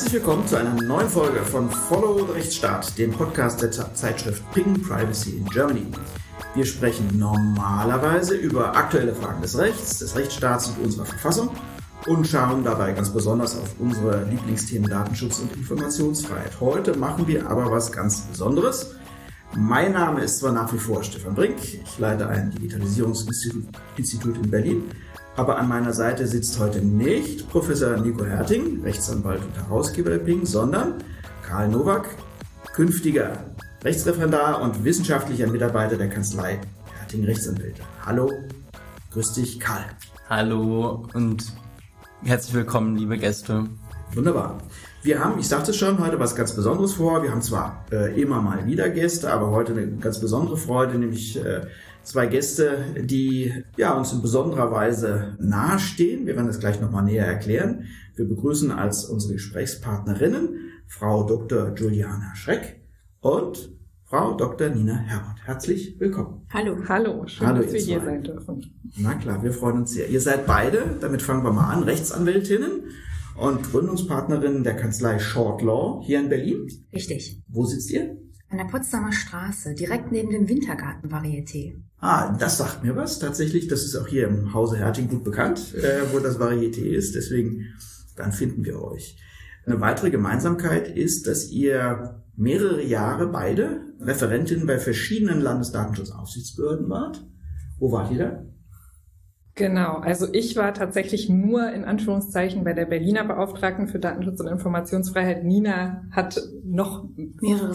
Herzlich willkommen zu einer neuen Folge von Follow the Rechtsstaat, dem Podcast der Zeitschrift Ping Privacy in Germany. Wir sprechen normalerweise über aktuelle Fragen des Rechts, des Rechtsstaats und unserer Verfassung und schauen dabei ganz besonders auf unsere Lieblingsthemen Datenschutz und Informationsfreiheit. Heute machen wir aber was ganz Besonderes. Mein Name ist zwar nach wie vor Stefan Brink, ich leite ein Digitalisierungsinstitut in Berlin, aber an meiner Seite sitzt heute nicht Professor Nico Herting, Rechtsanwalt und Herausgeber der Ping, sondern Karl Nowak, künftiger Rechtsreferendar und wissenschaftlicher Mitarbeiter der Kanzlei Herting Rechtsanwälte. Hallo, grüß dich, Karl. Hallo und herzlich willkommen, liebe Gäste. Wunderbar. Wir haben, ich sagte es schon, heute was ganz Besonderes vor. Wir haben zwar immer mal wieder Gäste, aber heute eine ganz besondere Freude, nämlich zwei Gäste, die uns in besonderer Weise nahestehen. Wir werden das gleich nochmal näher erklären. Wir begrüßen als unsere Gesprächspartnerinnen Frau Dr. Juliana Schreck und Frau Dr. Nina Herbert. Herzlich willkommen. Hallo, schön, dass wir hier sein dürfen. Na klar, wir freuen uns sehr. Ihr seid beide, damit fangen wir mal an, Rechtsanwältinnen und Gründungspartnerinnen der Kanzlei Short Law hier in Berlin. Richtig. Wo sitzt ihr? An der Potsdamer Straße, direkt neben dem Wintergarten-Varieté. Das sagt mir was. Tatsächlich, das ist auch hier im Hause Herting gut bekannt, wo das Varieté ist. Deswegen, dann finden wir euch. Eine weitere Gemeinsamkeit ist, dass ihr mehrere Jahre beide Referentinnen bei verschiedenen Landesdatenschutzaufsichtsbehörden wart. Wo wart ihr da? Genau, also ich war tatsächlich nur in Anführungszeichen bei der Berliner Beauftragten für Datenschutz und Informationsfreiheit. Nina hat noch mehrere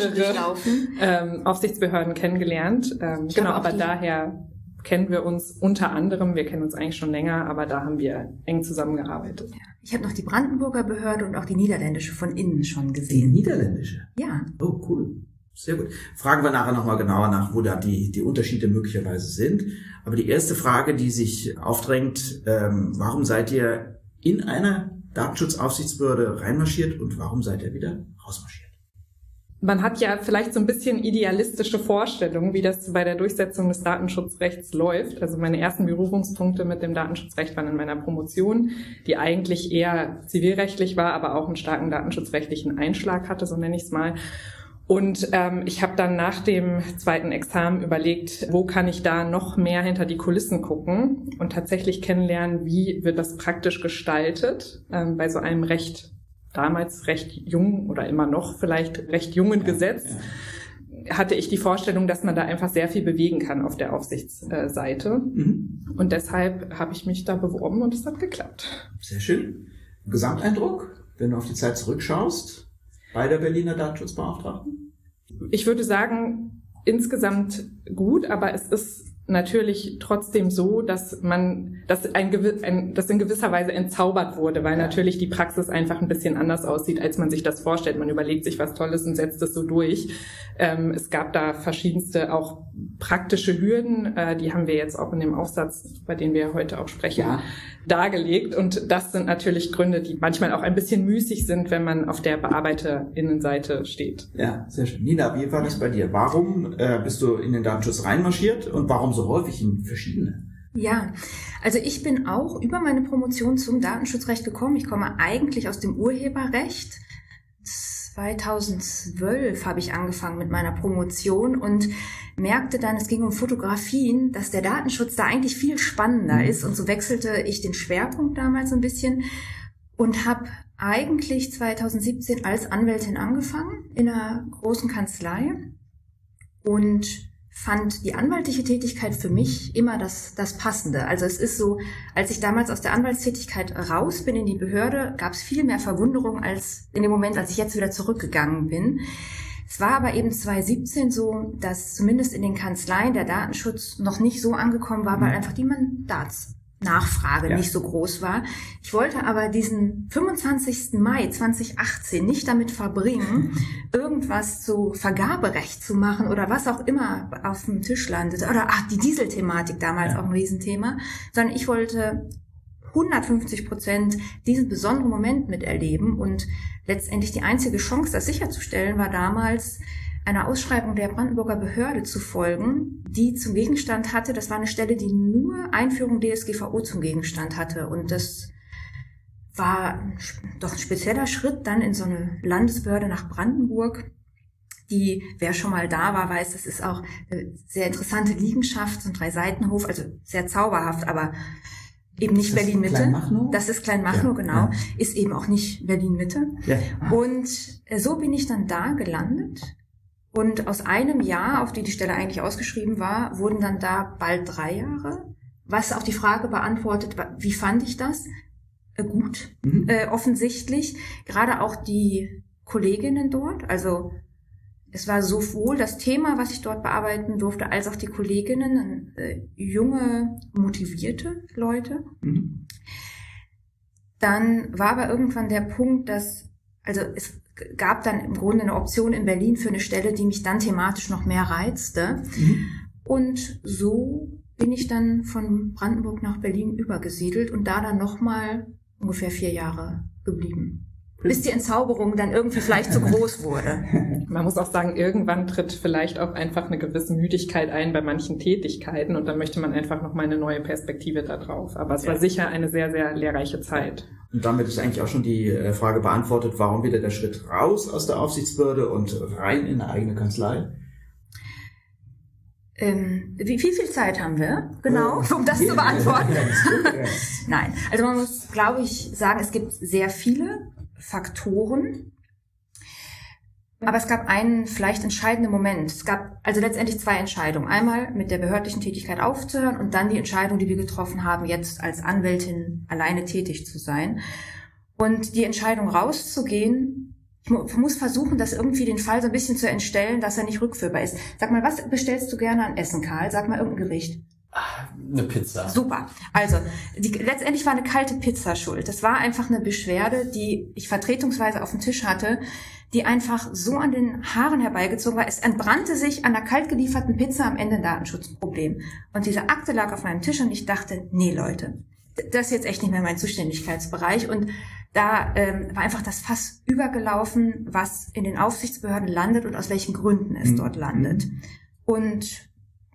Aufsichtsbehörden kennengelernt. Genau, aber daher kennen wir uns unter anderem, wir kennen uns eigentlich schon länger, aber da haben wir eng zusammengearbeitet. Ja. Ich habe noch die Brandenburger Behörde und auch die niederländische von innen schon gesehen. Die niederländische? Ja. Oh, cool. Sehr gut. Fragen wir nachher nochmal genauer nach, wo da die Unterschiede möglicherweise sind. Aber die erste Frage, die sich aufdrängt, warum seid ihr in einer Datenschutzaufsichtsbehörde reinmarschiert und warum seid ihr wieder rausmarschiert? Man hat ja vielleicht so ein bisschen idealistische Vorstellungen, wie das bei der Durchsetzung des Datenschutzrechts läuft. Also meine ersten Berührungspunkte mit dem Datenschutzrecht waren in meiner Promotion, die eigentlich eher zivilrechtlich war, aber auch einen starken datenschutzrechtlichen Einschlag hatte, so nenne ich es mal. Und ich habe dann nach dem zweiten Examen überlegt, wo kann ich da noch mehr hinter die Kulissen gucken und tatsächlich kennenlernen, wie wird das praktisch gestaltet bei so einem damals recht jungen oder immer noch vielleicht recht jungen Gesetz. Hatte ich die Vorstellung, dass man da einfach sehr viel bewegen kann auf der Aufsichtsseite. Und deshalb habe ich mich da beworben und es hat geklappt. Sehr schön. Gesamteindruck, wenn du auf die Zeit zurückschaust? Bei der Berliner Datenschutzbeauftragten? Ich würde sagen, insgesamt gut, aber es ist natürlich trotzdem so, dass in gewisser Weise entzaubert wurde, weil natürlich die Praxis einfach ein bisschen anders aussieht, als man sich das vorstellt. Man überlegt sich was Tolles und setzt es so durch. Es gab da verschiedenste auch praktische Hürden, die haben wir jetzt auch in dem Aufsatz, bei dem wir heute auch sprechen, dargelegt. Und das sind natürlich Gründe, die manchmal auch ein bisschen müßig sind, wenn man auf der BearbeiterInnenseite steht. Ja, sehr schön. Nina, wie war das bei dir? Warum bist du in den Datenschutz reinmarschiert und warum so häufig in verschiedene? Ja, also ich bin auch über meine Promotion zum Datenschutzrecht gekommen. Ich komme eigentlich aus dem Urheberrecht. 2012 habe ich angefangen mit meiner Promotion und merkte dann, es ging um Fotografien, dass der Datenschutz da eigentlich viel spannender ist. Und so wechselte ich den Schwerpunkt damals ein bisschen und habe eigentlich 2017 als Anwältin angefangen in einer großen Kanzlei und fand die anwaltliche Tätigkeit für mich immer das Passende. Also es ist so, als ich damals aus der Anwaltstätigkeit raus bin in die Behörde, gab es viel mehr Verwunderung als in dem Moment, als ich jetzt wieder zurückgegangen bin. Es war aber eben 2017 so, dass zumindest in den Kanzleien der Datenschutz noch nicht so angekommen war, weil einfach die Mandatsnachfrage nicht so groß war. Ich wollte aber diesen 25. Mai 2018 nicht damit verbringen, irgendwas zu Vergaberecht zu machen oder was auch immer auf dem Tisch landete. Oder die Dieselthematik damals auch ein Riesenthema. Sondern ich wollte 150% diesen besonderen Moment miterleben und letztendlich die einzige Chance, das sicherzustellen, war damals einer Ausschreibung der Brandenburger Behörde zu folgen, die zum Gegenstand hatte, das war eine Stelle, die nur Einführung DSGVO zum Gegenstand hatte und das war doch ein spezieller Schritt, dann in so eine Landesbehörde nach Brandenburg. Die, wer schon mal da war, weiß, das ist auch eine sehr interessante Liegenschaft, so ein 3-Seitenhof, also sehr zauberhaft, aber eben nicht Berlin-Mitte. Das ist Kleinmachnow, genau. Ja. Ist eben auch nicht Berlin-Mitte. Ja. Und so bin ich dann da gelandet. Und aus einem Jahr, auf die Stelle eigentlich ausgeschrieben war, wurden dann da bald 3 Jahre. Was auch die Frage beantwortet, wie fand ich das? Gut, offensichtlich. Gerade auch die Kolleginnen dort, also es war sowohl das Thema, was ich dort bearbeiten durfte, als auch die Kolleginnen, junge, motivierte Leute. Dann war aber irgendwann der Punkt, dass, also es gab dann im Grunde eine Option in Berlin für eine Stelle, die mich dann thematisch noch mehr reizte. Und so bin ich dann von Brandenburg nach Berlin übergesiedelt und da dann nochmal ungefähr 4 Jahre geblieben. Bis die Entzauberung dann irgendwie vielleicht zu groß wurde. Man muss auch sagen, irgendwann tritt vielleicht auch einfach eine gewisse Müdigkeit ein bei manchen Tätigkeiten und dann möchte man einfach nochmal eine neue Perspektive da drauf. Aber es war sicher eine sehr, sehr lehrreiche Zeit. Und damit ist eigentlich auch schon die Frage beantwortet, warum wieder der Schritt raus aus der Aufsichtsbehörde und rein in eine eigene Kanzlei? Wie viel Zeit haben wir, genau, um das zu beantworten? Nein, also man muss, glaube ich, sagen, es gibt sehr viele Faktoren, aber es gab einen vielleicht entscheidenden Moment. Es gab also letztendlich 2 Entscheidungen. Einmal mit der behördlichen Tätigkeit aufzuhören und dann die Entscheidung, die wir getroffen haben, jetzt als Anwältin alleine tätig zu sein. Und die Entscheidung rauszugehen, ich muss versuchen, das irgendwie den Fall so ein bisschen zu entstellen, dass er nicht rückführbar ist. Sag mal, was bestellst du gerne an Essen, Karl? Sag mal irgendein Gericht. Eine Pizza. Super. Also, letztendlich war eine kalte Pizza schuld. Das war einfach eine Beschwerde, die ich vertretungsweise auf dem Tisch hatte, die einfach so an den Haaren herbeigezogen war. Es entbrannte sich an der kalt gelieferten Pizza am Ende ein Datenschutzproblem. Und diese Akte lag auf meinem Tisch und ich dachte, nee Leute, das ist jetzt echt nicht mehr mein Zuständigkeitsbereich. Und da war einfach das Fass übergelaufen, was in den Aufsichtsbehörden landet und aus welchen Gründen es dort landet. Und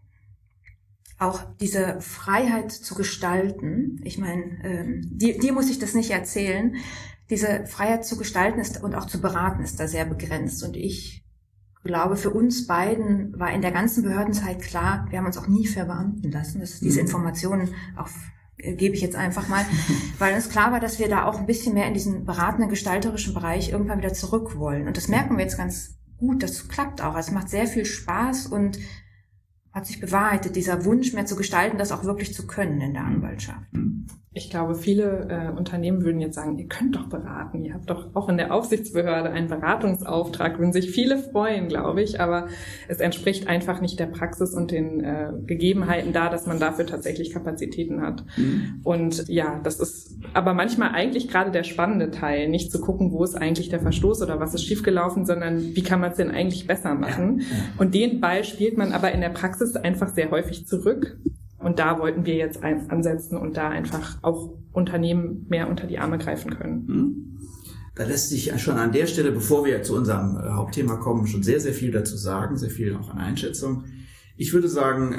auch diese Freiheit zu gestalten, ich meine, dir muss ich das nicht erzählen, diese Freiheit zu gestalten ist und auch zu beraten ist da sehr begrenzt. Und ich glaube, für uns beiden war in der ganzen Behördenzeit klar, wir haben uns auch nie verbeamten lassen, dass diese Informationen auch gebe ich jetzt einfach mal, weil uns klar war, dass wir da auch ein bisschen mehr in diesen beratenden, gestalterischen Bereich irgendwann wieder zurück wollen. Und das merken wir jetzt ganz gut, das klappt auch. Es macht sehr viel Spaß und hat sich bewahrheitet, dieser Wunsch mehr zu gestalten, das auch wirklich zu können in der Anwaltschaft. Ich glaube, viele Unternehmen würden jetzt sagen, ihr könnt doch beraten, ihr habt doch auch in der Aufsichtsbehörde einen Beratungsauftrag, würden sich viele freuen, glaube ich, aber es entspricht einfach nicht der Praxis und den Gegebenheiten da, dass man dafür tatsächlich Kapazitäten hat. Und ja, das ist aber manchmal eigentlich gerade der spannende Teil, nicht zu gucken, wo ist eigentlich der Verstoß oder was ist schiefgelaufen, sondern wie kann man es denn eigentlich besser machen? Und den Ball spielt man aber in der Praxis einfach sehr häufig zurück. Und da wollten wir jetzt ansetzen und da einfach auch Unternehmen mehr unter die Arme greifen können. Da lässt sich schon an der Stelle, bevor wir zu unserem Hauptthema kommen, schon sehr, sehr viel dazu sagen, sehr viel auch an Einschätzung. Ich würde sagen,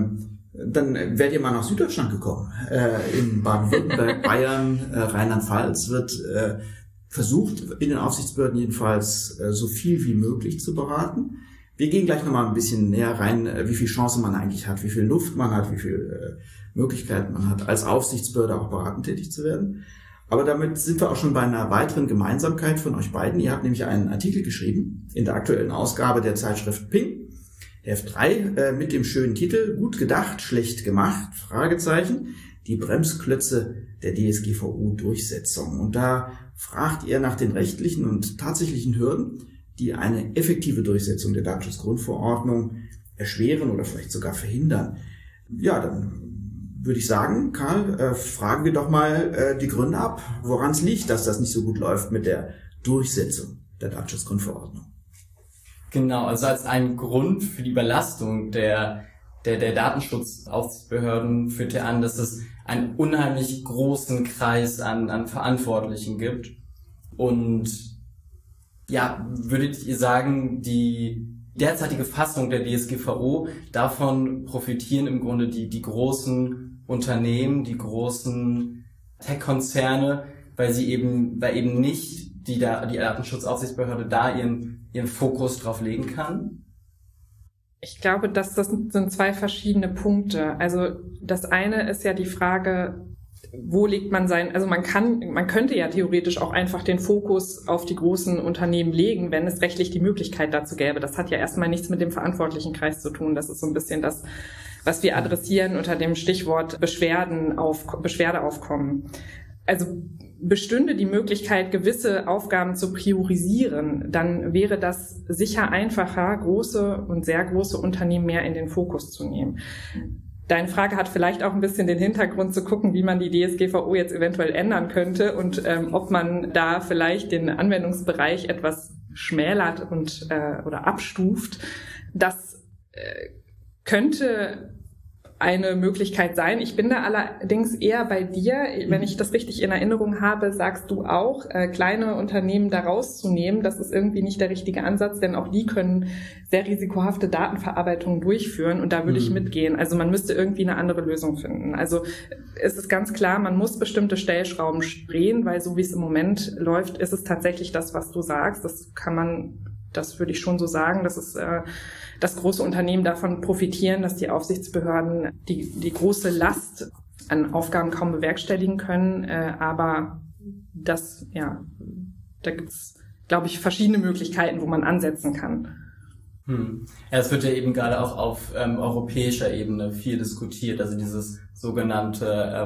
dann wärt ihr mal nach Süddeutschland gekommen. In Baden-Württemberg, Bayern, Rheinland-Pfalz wird versucht, in den Aufsichtsbehörden jedenfalls so viel wie möglich zu beraten. Wir gehen gleich nochmal ein bisschen näher rein, wie viel Chance man eigentlich hat, wie viel Luft man hat, wie viel Möglichkeiten man hat, als Aufsichtsbehörde auch beratend tätig zu werden. Aber damit sind wir auch schon bei einer weiteren Gemeinsamkeit von euch beiden. Ihr habt nämlich einen Artikel geschrieben in der aktuellen Ausgabe der Zeitschrift Ping, Heft 3, mit dem schönen Titel Gut gedacht, schlecht gemacht, Fragezeichen, die Bremsklötze der DSGVO-Durchsetzung. Und da fragt ihr nach den rechtlichen und tatsächlichen Hürden, die eine effektive Durchsetzung der Datenschutzgrundverordnung erschweren oder vielleicht sogar verhindern. Ja, dann würde ich sagen, Karl, fragen wir doch mal die Gründe ab, woran es liegt, dass das nicht so gut läuft mit der Durchsetzung der Datenschutzgrundverordnung. Genau, also als ein Grund für die Überlastung der Datenschutzaufsichtsbehörden führt er an, dass es einen unheimlich großen Kreis an Verantwortlichen gibt. Und ja, würdet ihr sagen, die derzeitige Fassung der DSGVO, davon profitieren im Grunde die großen Unternehmen, die großen Tech-Konzerne, weil eben nicht die Datenschutzaufsichtsbehörde da ihren Fokus drauf legen kann? Ich glaube, das sind 2 verschiedene Punkte. Also das eine ist ja die Frage, wo legt man also man könnte ja theoretisch auch einfach den Fokus auf die großen Unternehmen legen, wenn es rechtlich die Möglichkeit dazu gäbe. Das hat ja erstmal nichts mit dem verantwortlichen Kreis zu tun. Das ist so ein bisschen das, was wir adressieren unter dem Stichwort Beschwerdeaufkommen. Also bestünde die Möglichkeit, gewisse Aufgaben zu priorisieren, dann wäre das sicher einfacher, große und sehr große Unternehmen mehr in den Fokus zu nehmen. Deine Frage hat vielleicht auch ein bisschen den Hintergrund zu gucken, wie man die DSGVO jetzt eventuell ändern könnte und ob man da vielleicht den Anwendungsbereich etwas schmälert und oder abstuft. Das könnte eine Möglichkeit sein. Ich bin da allerdings eher bei dir. Wenn ich das richtig in Erinnerung habe, sagst du auch, kleine Unternehmen da rauszunehmen. Das ist irgendwie nicht der richtige Ansatz, denn auch die können sehr risikohafte Datenverarbeitungen durchführen und da würde ich mitgehen. Also man müsste irgendwie eine andere Lösung finden. Also es ist ganz klar, man muss bestimmte Stellschrauben drehen, weil so wie es im Moment läuft, ist es tatsächlich das, was du sagst. Das würde ich schon so sagen, dass große Unternehmen davon profitieren, dass die Aufsichtsbehörden die große Last an Aufgaben kaum bewerkstelligen können. Aber da gibt's, glaube ich, verschiedene Möglichkeiten, wo man ansetzen kann. Ja, es wird ja eben gerade auch auf europäischer Ebene viel diskutiert, also dieses sogenannte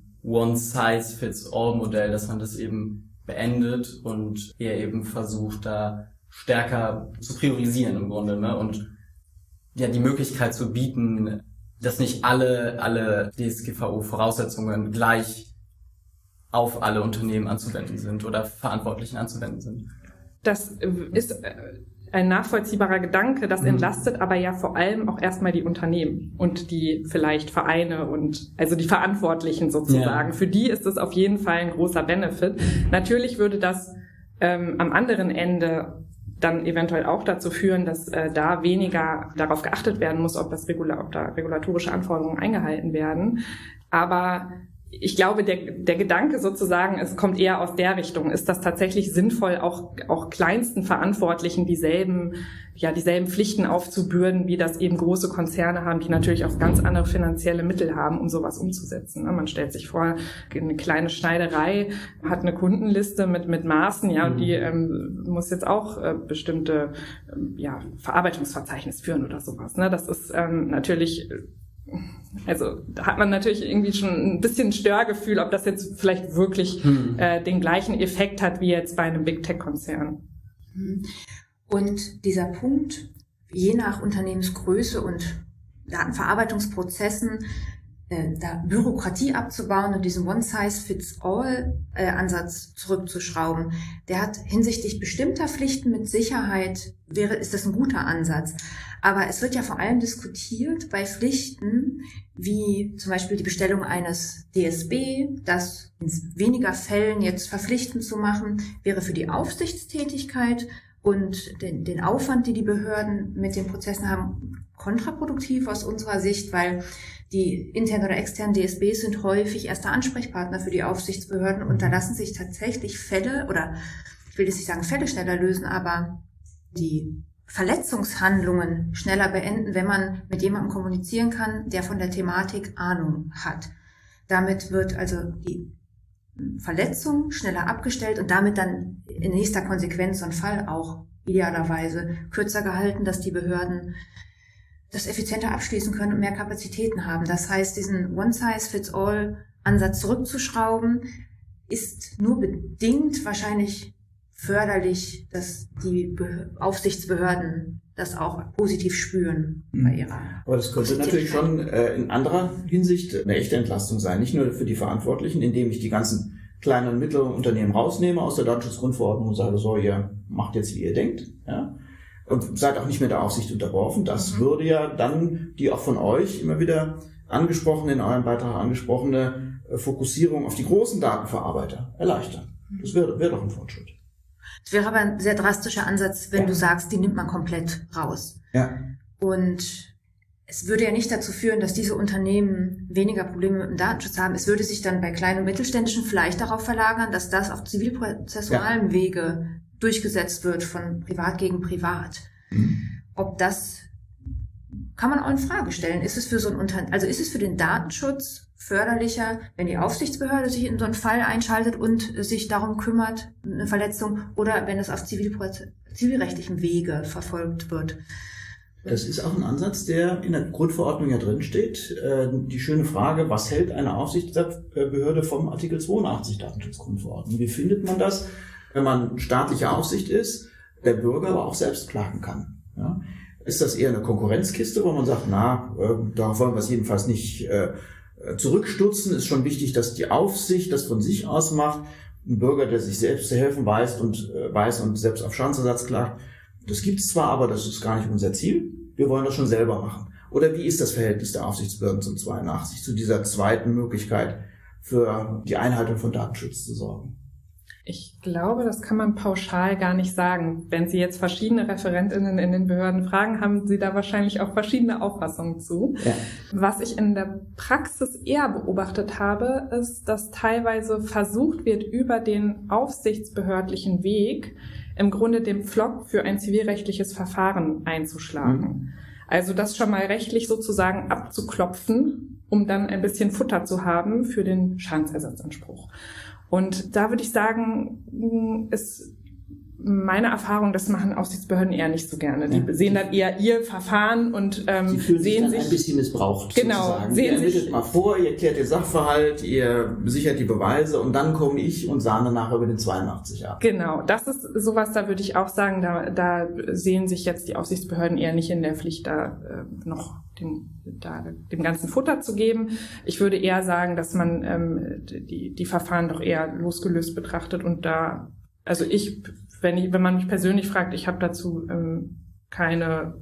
One-Size-Fits-All-Modell, dass man das eben beendet und eher eben versucht, da stärker zu priorisieren im Grunde, ne? Und ja, die Möglichkeit zu bieten, dass nicht alle DSGVO-Voraussetzungen gleich auf alle Unternehmen anzuwenden sind oder Verantwortlichen anzuwenden sind. Das ist ein nachvollziehbarer Gedanke, das entlastet aber ja vor allem auch erstmal die Unternehmen und die vielleicht Vereine und also die Verantwortlichen sozusagen. Ja. Für die ist es auf jeden Fall ein großer Benefit. Natürlich würde das am anderen Ende dann eventuell auch dazu führen, dass da weniger darauf geachtet werden muss, ob da regulatorische Anforderungen eingehalten werden. Aber ich glaube, der Gedanke sozusagen, es kommt eher aus der Richtung. Ist das tatsächlich sinnvoll, auch kleinsten Verantwortlichen dieselben Pflichten aufzubürden, wie das eben große Konzerne haben, die natürlich auch ganz andere finanzielle Mittel haben, um sowas umzusetzen. Man stellt sich vor, eine kleine Schneiderei hat eine Kundenliste mit Maßen, und die muss jetzt auch bestimmte Verarbeitungsverzeichnis führen oder sowas. Das ist natürlich. Also da hat man natürlich irgendwie schon ein bisschen Störgefühl, ob das jetzt vielleicht wirklich den gleichen Effekt hat wie jetzt bei einem Big-Tech-Konzern. Und dieser Punkt, je nach Unternehmensgröße und Datenverarbeitungsprozessen, da Bürokratie abzubauen und diesen One-Size-Fits-All-Ansatz zurückzuschrauben, der hat hinsichtlich bestimmter Pflichten mit Sicherheit, ist das ein guter Ansatz. Aber es wird ja vor allem diskutiert bei Pflichten, wie zum Beispiel die Bestellung eines DSB, das in weniger Fällen jetzt verpflichtend zu machen, wäre für die Aufsichtstätigkeit und den Aufwand, die Behörden mit den Prozessen haben, kontraproduktiv aus unserer Sicht, weil die internen oder externen DSBs sind häufig erster Ansprechpartner für die Aufsichtsbehörden und da lassen sich tatsächlich Fälle, oder ich will jetzt nicht sagen Fälle schneller lösen, aber die Verletzungshandlungen schneller beenden, wenn man mit jemandem kommunizieren kann, der von der Thematik Ahnung hat. Damit wird also die Verletzung schneller abgestellt und damit dann in nächster Konsequenz so ein Fall auch idealerweise kürzer gehalten, dass die Behörden das effizienter abschließen können und mehr Kapazitäten haben. Das heißt, diesen One-Size-Fits-All-Ansatz zurückzuschrauben, ist nur bedingt wahrscheinlich förderlich, dass die Aufsichtsbehörden das auch positiv spüren bei ihrer. Aber das könnte natürlich schon in anderer Hinsicht eine echte Entlastung sein. Nicht nur für die Verantwortlichen, indem ich die ganzen kleinen und mittleren Unternehmen rausnehme aus der Datenschutzgrundverordnung und sage, so, ihr macht jetzt, wie ihr denkt, ja. Und seid auch nicht mehr der Aufsicht unterworfen. Das würde ja dann die auch von euch immer wieder in eurem Beitrag angesprochene Fokussierung auf die großen Datenverarbeiter erleichtern. Das wäre doch ein Fortschritt. Es wäre aber ein sehr drastischer Ansatz, wenn du sagst, die nimmt man komplett raus. Ja. Und es würde ja nicht dazu führen, dass diese Unternehmen weniger Probleme mit dem Datenschutz haben. Es würde sich dann bei kleinen und mittelständischen vielleicht darauf verlagern, dass das auf zivilprozessualen Wege durchgesetzt wird von Privat gegen Privat. Ob das kann man auch in Frage stellen. Ist es für so ein Unternehmen, also ist es für den Datenschutz förderlicher, wenn die Aufsichtsbehörde sich in so einen Fall einschaltet und sich darum kümmert, eine Verletzung, oder wenn es auf zivilrechtlichem Wege verfolgt wird? Das ist auch ein Ansatz, der in der Grundverordnung ja drin steht. Die schöne Frage, was hält eine Aufsichtsbehörde vom Artikel 82 Datenschutzgrundverordnung? Wie findet man das, wenn man staatliche Aufsicht ist, der Bürger aber auch selbst klagen kann? Ja? Ist das eher eine Konkurrenzkiste, wo man sagt, da wollen wir es jedenfalls nicht zurückstutzen? Ist schon wichtig, dass die Aufsicht das von sich aus macht. Ein Bürger, der sich selbst zu helfen weiß und selbst auf Schadensersatz klagt, das gibt's zwar, aber das ist gar nicht unser Ziel. Wir wollen das schon selber machen. Oder wie ist das Verhältnis der Aufsichtsbehörden zum 82, zu dieser zweiten Möglichkeit, für die Einhaltung von Datenschutz zu sorgen? Ich glaube, das kann man pauschal gar nicht sagen. Wenn Sie jetzt verschiedene ReferentInnen in den Behörden fragen, haben Sie da wahrscheinlich auch verschiedene Auffassungen zu. Ja. Was ich in der Praxis eher beobachtet habe, ist, dass teilweise versucht wird, über den aufsichtsbehördlichen Weg im Grunde den Pflock für ein zivilrechtliches Verfahren einzuschlagen. Also das schon mal rechtlich sozusagen abzuklopfen, um dann ein bisschen Futter zu haben für den Schadensersatzanspruch. Und da würde ich sagen, ist meine Erfahrung, das machen Aufsichtsbehörden eher nicht so gerne. Die sehen dann eher ihr Verfahren und Sie fühlen sich dann ein bisschen missbraucht. Genau. Sozusagen. Ihr ermittelt mal vor, ihr klärt den Sachverhalt, ihr sichert die Beweise und dann komme ich und sahne nachher über den 82 ab. Genau, das ist sowas, da würde ich auch sagen, da sehen sich jetzt die Aufsichtsbehörden eher nicht in der Pflicht, da noch dem ganzen Futter zu geben. Ich würde eher sagen, dass man die Verfahren doch eher losgelöst betrachtet und da, also wenn man mich persönlich fragt, ich habe dazu keine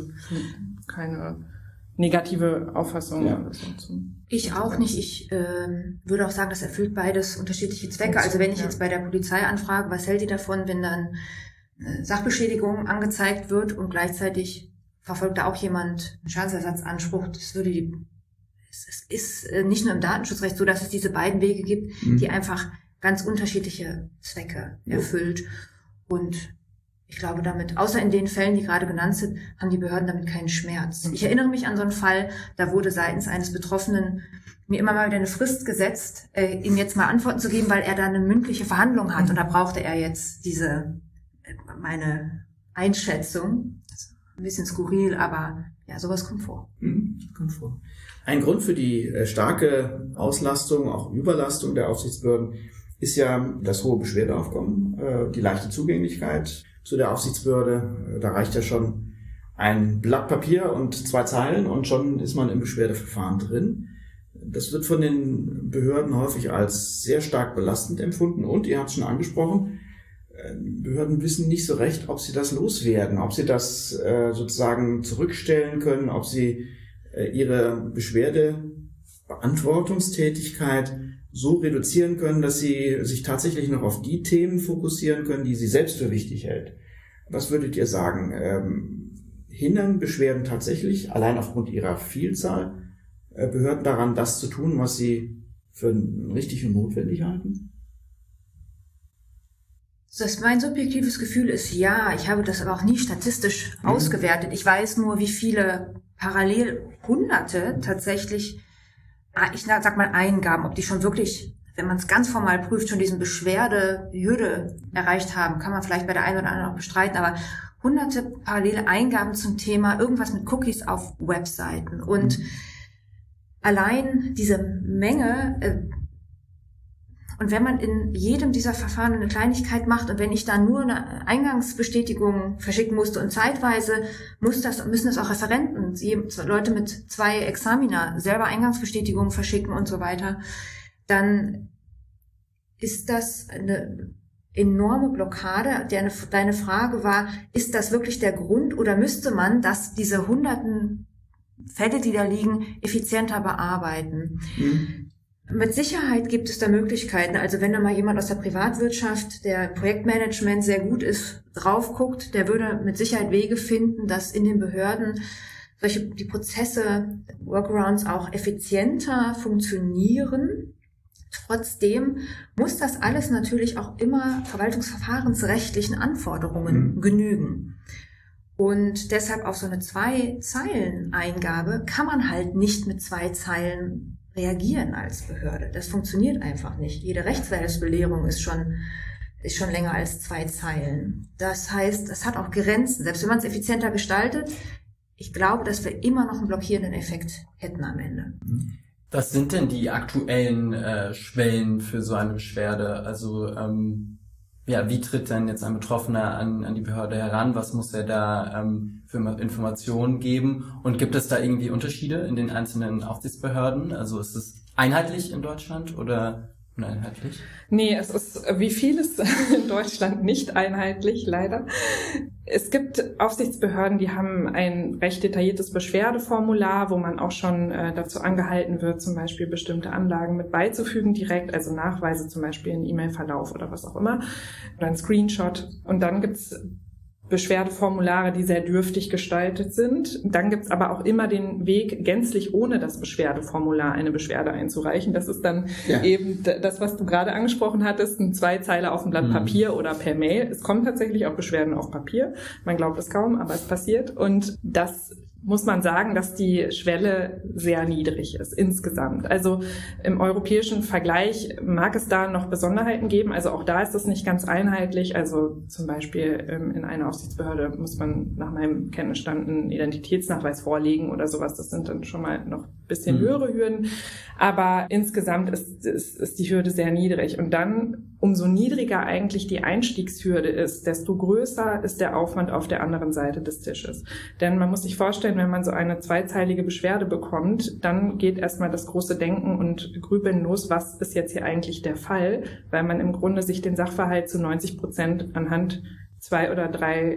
negative Auffassung. Ja. Ich auch nicht. Ich würde auch sagen, das erfüllt beides unterschiedliche Zwecke. Also wenn ich jetzt bei der Polizei anfrage, was hält die davon, wenn dann Sachbeschädigung angezeigt wird und gleichzeitig verfolgt da auch jemand einen Schadensersatzanspruch, es ist nicht nur im Datenschutzrecht so, dass es diese beiden Wege gibt, die einfach ganz unterschiedliche Zwecke erfüllt. Und ich glaube damit, außer in den Fällen, die gerade genannt sind, haben die Behörden damit keinen Schmerz. Ich erinnere mich an so einen Fall, da wurde seitens eines Betroffenen mir immer mal wieder eine Frist gesetzt, ihm jetzt mal Antworten zu geben, weil er da eine mündliche Verhandlung hat. Und da brauchte er jetzt meine Einschätzung. Ein bisschen skurril, aber ja, sowas kommt vor. Kommt vor. Ein Grund für die starke Auslastung, auch Überlastung der Aufsichtsbehörden ist ja das hohe Beschwerdeaufkommen, die leichte Zugänglichkeit zu der Aufsichtsbehörde. Da reicht ja schon ein Blatt Papier und 2 Zeilen und schon ist man im Beschwerdeverfahren drin. Das wird von den Behörden häufig als sehr stark belastend empfunden und, ihr habt es schon angesprochen, Behörden wissen nicht so recht, ob sie das loswerden, ob sie das sozusagen zurückstellen können, ob sie ihre Beschwerdebeantwortungstätigkeit so reduzieren können, dass sie sich tatsächlich noch auf die Themen fokussieren können, die sie selbst für wichtig hält. Was würdet ihr sagen? Hindern Beschwerden tatsächlich, allein aufgrund ihrer Vielzahl, Behörden daran, das zu tun, was sie für richtig und notwendig halten? Mein subjektives Gefühl ist ja, ich habe das aber auch nie statistisch ausgewertet. Ich weiß nur, wie viele parallel Hunderte tatsächlich, ich sag mal Eingaben, ob die schon wirklich, wenn man es ganz formal prüft, schon diesen Beschwerdehürde erreicht haben, kann man vielleicht bei der einen oder anderen auch bestreiten, aber hunderte parallele Eingaben zum Thema irgendwas mit Cookies auf Webseiten und allein diese Menge. Und wenn man in jedem dieser Verfahren eine Kleinigkeit macht und wenn ich da nur eine Eingangsbestätigung verschicken musste und zeitweise müssen das auch Referenten, Leute mit 2 Examina selber Eingangsbestätigungen verschicken und so weiter, dann ist das eine enorme Blockade. Deine Frage war, ist das wirklich der Grund oder müsste man diese hunderten Fälle, die da liegen, effizienter bearbeiten? Mit Sicherheit gibt es da Möglichkeiten. Also wenn da mal jemand aus der Privatwirtschaft, der Projektmanagement sehr gut ist, drauf guckt, der würde mit Sicherheit Wege finden, dass in den Behörden die Prozesse, Workarounds auch effizienter funktionieren. Trotzdem muss das alles natürlich auch immer verwaltungsverfahrensrechtlichen Anforderungen genügen. Und deshalb auf so eine 2-Zeilen-Eingabe kann man halt nicht mit 2 Zeilen reagieren als Behörde. Das funktioniert einfach nicht. Jede Rechtsbehelfsbelehrung ist schon länger als 2 Zeilen. Das heißt, das hat auch Grenzen. Selbst wenn man es effizienter gestaltet, ich glaube, dass wir immer noch einen blockierenden Effekt hätten am Ende. Was sind denn die aktuellen Schwellen für so eine Beschwerde? Also wie tritt denn jetzt ein Betroffener an die Behörde heran? Was muss er da für Informationen geben? Und gibt es da irgendwie Unterschiede in den einzelnen Aufsichtsbehörden? Also ist es einheitlich in Deutschland oder uneinheitlich? Nee, es ist wie vieles in Deutschland nicht einheitlich, leider. Es gibt Aufsichtsbehörden, die haben ein recht detailliertes Beschwerdeformular, wo man auch schon dazu angehalten wird, zum Beispiel bestimmte Anlagen mit beizufügen direkt, also Nachweise, zum Beispiel in E-Mail-Verlauf oder was auch immer, oder ein Screenshot. Und dann gibt's Beschwerdeformulare, die sehr dürftig gestaltet sind. Dann gibt's aber auch immer den Weg, gänzlich ohne das Beschwerdeformular eine Beschwerde einzureichen. Das ist dann eben das, was du gerade angesprochen hattest, ein 2 Zeiler auf dem Blatt Papier oder per Mail. Es kommen tatsächlich auch Beschwerden auf Papier. Man glaubt es kaum, aber es passiert. Und das muss man sagen, dass die Schwelle sehr niedrig ist insgesamt. Also im europäischen Vergleich mag es da noch Besonderheiten geben. Also auch da ist es nicht ganz einheitlich. Also zum Beispiel in einer Aufsichtsbehörde muss man nach meinem Kenntnisstand einen Identitätsnachweis vorlegen oder sowas. Das sind dann schon mal noch ein bisschen höhere Hürden. Aber insgesamt ist die Hürde sehr niedrig. Und dann, umso niedriger eigentlich die Einstiegshürde ist, desto größer ist der Aufwand auf der anderen Seite des Tisches. Denn man muss sich vorstellen, wenn man so eine 2-zeilige Beschwerde bekommt, dann geht erstmal das große Denken und Grübeln los, was ist jetzt hier eigentlich der Fall, weil man im Grunde sich den Sachverhalt zu 90% anhand von 2 oder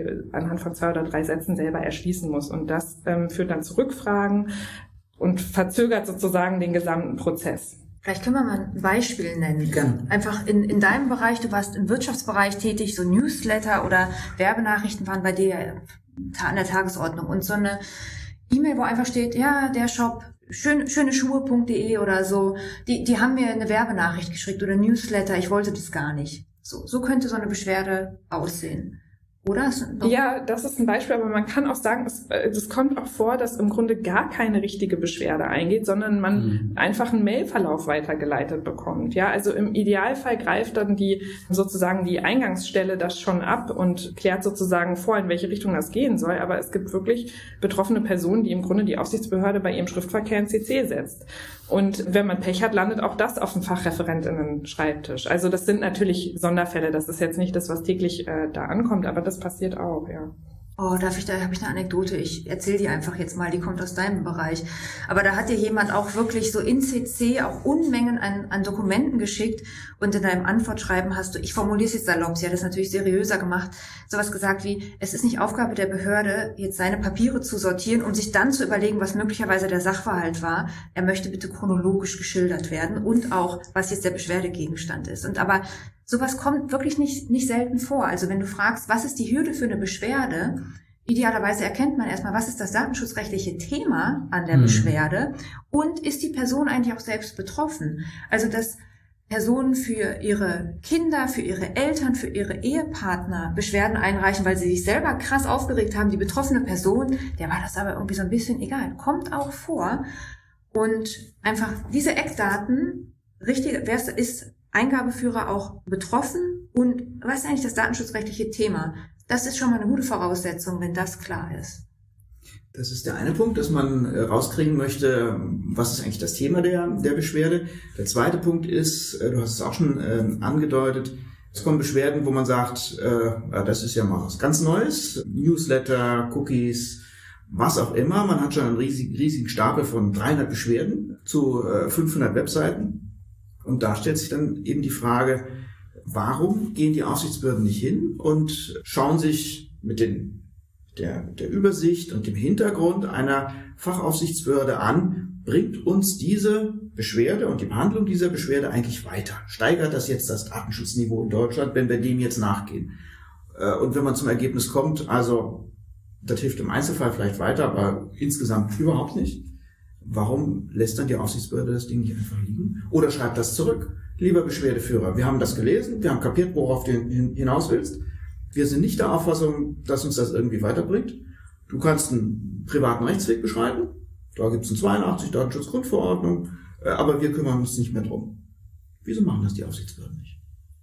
3 Sätzen selber erschließen muss. Und das führt dann zu Rückfragen und verzögert sozusagen den gesamten Prozess. Vielleicht können wir mal ein Beispiel nennen. Gerne. Einfach in deinem Bereich, du warst im Wirtschaftsbereich tätig, so Newsletter oder Werbenachrichten waren bei dir an der Tagesordnung. Und so eine E-Mail, wo einfach steht, ja, der Shop, schöneschuhe.de oder so, die haben mir eine Werbenachricht geschickt oder Newsletter, ich wollte das gar nicht. So könnte so eine Beschwerde aussehen. Oder? Ja, das ist ein Beispiel, aber man kann auch sagen, es kommt auch vor, dass im Grunde gar keine richtige Beschwerde eingeht, sondern man einfach einen Mailverlauf weitergeleitet bekommt. Ja, also im Idealfall greift dann die Eingangsstelle das schon ab und klärt sozusagen vor, in welche Richtung das gehen soll. Aber es gibt wirklich betroffene Personen, die im Grunde die Aufsichtsbehörde bei ihrem Schriftverkehr in CC setzt. Und wenn man Pech hat, landet auch das auf dem Fachreferentinnen-Schreibtisch. Also das sind natürlich Sonderfälle. Das ist jetzt nicht das, was täglich da ankommt, aber das passiert auch, ja. Oh, da habe ich eine Anekdote. Ich erzähle die einfach jetzt mal, die kommt aus deinem Bereich. Aber da hat dir jemand auch wirklich so in CC auch Unmengen an Dokumenten geschickt und in deinem Antwortschreiben hast du, ich formuliere es jetzt salopp, sie hat das natürlich seriöser gemacht, sowas gesagt wie, es ist nicht Aufgabe der Behörde, jetzt seine Papiere zu sortieren, um sich dann zu überlegen, was möglicherweise der Sachverhalt war. Er möchte bitte chronologisch geschildert werden und auch, was jetzt der Beschwerdegegenstand ist. Und aber sowas kommt wirklich nicht selten vor. Also wenn du fragst, was ist die Hürde für eine Beschwerde? Idealerweise erkennt man erstmal, was ist das datenschutzrechtliche Thema an der Beschwerde und ist die Person eigentlich auch selbst betroffen? Also dass Personen für ihre Kinder, für ihre Eltern, für ihre Ehepartner Beschwerden einreichen, weil sie sich selber krass aufgeregt haben. Die betroffene Person, der war das aber irgendwie so ein bisschen egal. Kommt auch vor. Und einfach diese Eckdaten, ist Eingabeführer auch betroffen und was ist eigentlich das datenschutzrechtliche Thema? Das ist schon mal eine gute Voraussetzung, wenn das klar ist. Das ist der eine Punkt, dass man rauskriegen möchte, was ist eigentlich das Thema der Beschwerde. Der zweite Punkt ist, du hast es auch schon angedeutet, es kommen Beschwerden, wo man sagt, das ist ja mal was ganz Neues, Newsletter, Cookies, was auch immer. Man hat schon einen riesigen Stapel von 300 Beschwerden zu 500 Webseiten. Und da stellt sich dann eben die Frage, warum gehen die Aufsichtsbehörden nicht hin und schauen sich mit der Übersicht und dem Hintergrund einer Fachaufsichtsbehörde an, bringt uns diese Beschwerde und die Behandlung dieser Beschwerde eigentlich weiter? Steigert das jetzt das Datenschutzniveau in Deutschland, wenn wir dem jetzt nachgehen? Und wenn man zum Ergebnis kommt, also das hilft im Einzelfall vielleicht weiter, aber insgesamt überhaupt nicht. Warum lässt dann die Aufsichtsbehörde das Ding nicht einfach liegen? Oder schreibt das zurück? Lieber Beschwerdeführer, wir haben das gelesen, wir haben kapiert, worauf du hinaus willst. Wir sind nicht der Auffassung, dass uns das irgendwie weiterbringt. Du kannst einen privaten Rechtsweg beschreiten. Da gibt es eine 82 Datenschutzgrundverordnung, aber wir kümmern uns nicht mehr drum. Wieso machen das die Aufsichtsbehörden nicht?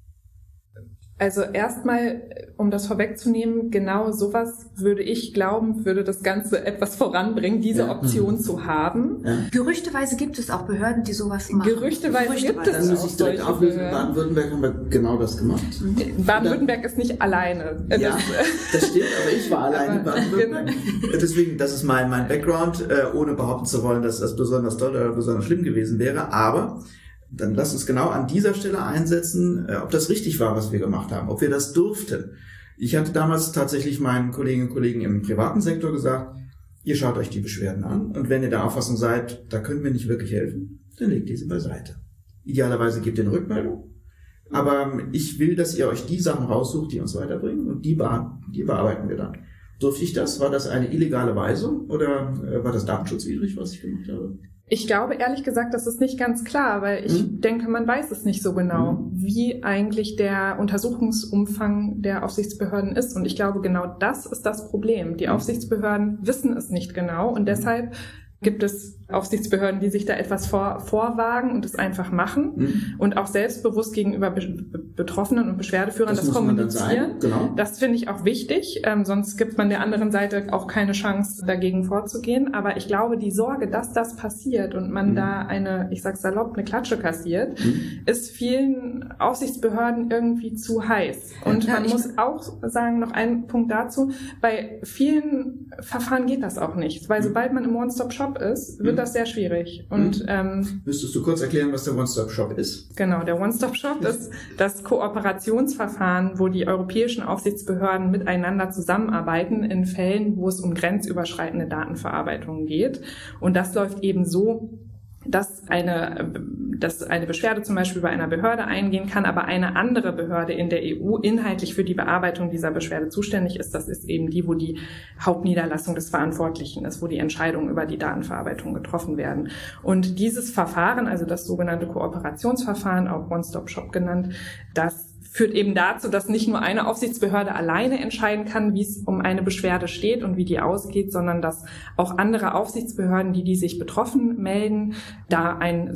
Also erstmal, um das vorwegzunehmen, genau sowas würde ich glauben, würde das Ganze etwas voranbringen, diese Option zu haben. Ja. Gerüchteweise gibt es auch Behörden, die sowas machen. Gerüchteweise gibt es dann muss auch ich direkt solche auflösen. Behörden. In Baden-Württemberg haben wir genau das gemacht. Baden-Württemberg ist nicht alleine. Ja, das stimmt, aber ich war alleine in Baden-Württemberg. Deswegen, das ist mein Background, ohne behaupten zu wollen, dass das besonders toll oder besonders schlimm gewesen wäre. Aber dann lasst uns genau an dieser Stelle einsetzen, ob das richtig war, was wir gemacht haben, ob wir das durften. Ich hatte damals tatsächlich meinen Kolleginnen und Kollegen im privaten Sektor gesagt, ihr schaut euch die Beschwerden an und wenn ihr der Auffassung seid, da können wir nicht wirklich helfen, dann legt ihr sie beiseite. Idealerweise gebt ihr eine Rückmeldung, aber ich will, dass ihr euch die Sachen raussucht, die uns weiterbringen und die bearbeiten wir dann. Durfte ich das? War das eine illegale Weisung oder war das datenschutzwidrig, was ich gemacht habe? Ich glaube ehrlich gesagt, das ist nicht ganz klar, weil ich denke, man weiß es nicht so genau, wie eigentlich der Untersuchungsumfang der Aufsichtsbehörden ist. Und ich glaube, genau das ist das Problem. Die Aufsichtsbehörden wissen es nicht genau und deshalb gibt es Aufsichtsbehörden, die sich da etwas vorwagen und es einfach machen und auch selbstbewusst gegenüber Betroffenen und Beschwerdeführern das kommunizieren. Genau. Das finde ich auch wichtig, sonst gibt man der anderen Seite auch keine Chance, dagegen vorzugehen. Aber ich glaube, die Sorge, dass das passiert und man da ich sag salopp, eine Klatsche kassiert, ist vielen Aufsichtsbehörden irgendwie zu heiß. Und man muss auch sagen, noch ein Punkt dazu, bei vielen Verfahren geht das auch nicht, weil sobald man im One-Stop-Shop ist, wird das sehr schwierig. Und müsstest du kurz erklären, was der One-Stop-Shop ist? Genau, der One-Stop-Shop ist das Kooperationsverfahren, wo die europäischen Aufsichtsbehörden miteinander zusammenarbeiten in Fällen, wo es um grenzüberschreitende Datenverarbeitung geht. Und das läuft eben so, dass eine Beschwerde zum Beispiel bei einer Behörde eingehen kann, aber eine andere Behörde in der EU inhaltlich für die Bearbeitung dieser Beschwerde zuständig ist. Das ist eben die, wo die Hauptniederlassung des Verantwortlichen ist, wo die Entscheidungen über die Datenverarbeitung getroffen werden. Und dieses Verfahren, also das sogenannte Kooperationsverfahren, auch One-Stop-Shop genannt, das führt eben dazu, dass nicht nur eine Aufsichtsbehörde alleine entscheiden kann, wie es um eine Beschwerde steht und wie die ausgeht, sondern dass auch andere Aufsichtsbehörden, die sich betroffen melden, da ein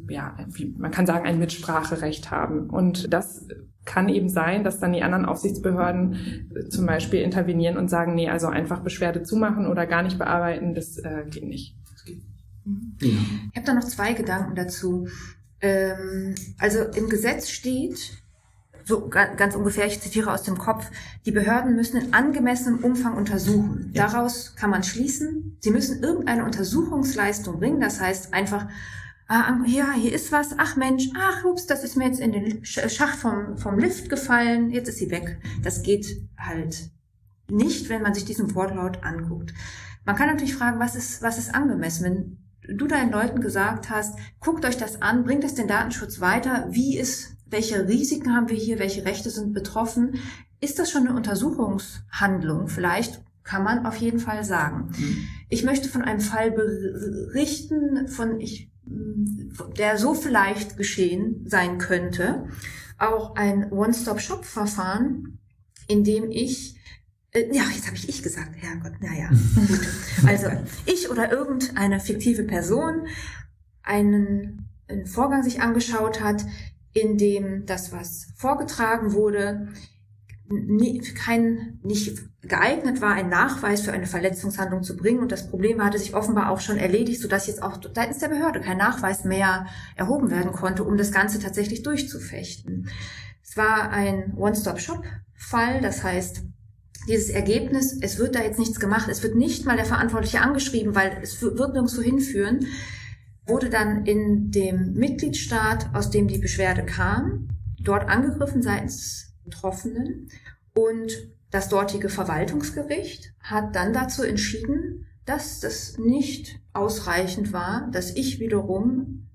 Mitspracherecht haben. Und das kann eben sein, dass dann die anderen Aufsichtsbehörden zum Beispiel intervenieren und sagen, nee, also einfach Beschwerde zumachen oder gar nicht bearbeiten, das geht nicht. Ich habe da noch 2 Gedanken dazu. Also im Gesetz steht, so ganz ungefähr, ich zitiere aus dem Kopf, die Behörden müssen in angemessenem Umfang untersuchen. Ja. Daraus kann man schließen, sie müssen irgendeine Untersuchungsleistung bringen. Das heißt einfach, hier ist was, ach Mensch, ups, das ist mir jetzt in den Schacht vom Lift gefallen, jetzt ist sie weg. Das geht halt nicht, wenn man sich diesen Wortlaut anguckt. Man kann natürlich fragen, was ist angemessen? Wenn du deinen Leuten gesagt hast, guckt euch das an, bringt es den Datenschutz weiter, welche Risiken haben wir hier, welche Rechte sind betroffen? Ist das schon eine Untersuchungshandlung? Vielleicht kann man auf jeden Fall sagen. Ich möchte von einem Fall berichten, der so vielleicht geschehen sein könnte. Auch ein One-Stop-Shop-Verfahren, in dem jetzt habe ich gesagt, Herrgott, naja, gut. Also ich oder irgendeine fiktive Person einen Vorgang sich angeschaut hat, in dem das, was vorgetragen wurde, nicht geeignet war, einen Nachweis für eine Verletzungshandlung zu bringen. Und das Problem hatte sich offenbar auch schon erledigt, sodass jetzt auch seitens der Behörde kein Nachweis mehr erhoben werden konnte, um das Ganze tatsächlich durchzufechten. Es war ein One-Stop-Shop-Fall, das heißt, dieses Ergebnis, es wird da jetzt nichts gemacht, es wird nicht mal der Verantwortliche angeschrieben, weil es wird nirgendwo hinführen, wurde dann in dem Mitgliedstaat, aus dem die Beschwerde kam, dort angegriffen seitens Betroffenen und das dortige Verwaltungsgericht hat dann dazu entschieden, dass das nicht ausreichend war, dass ich wiederum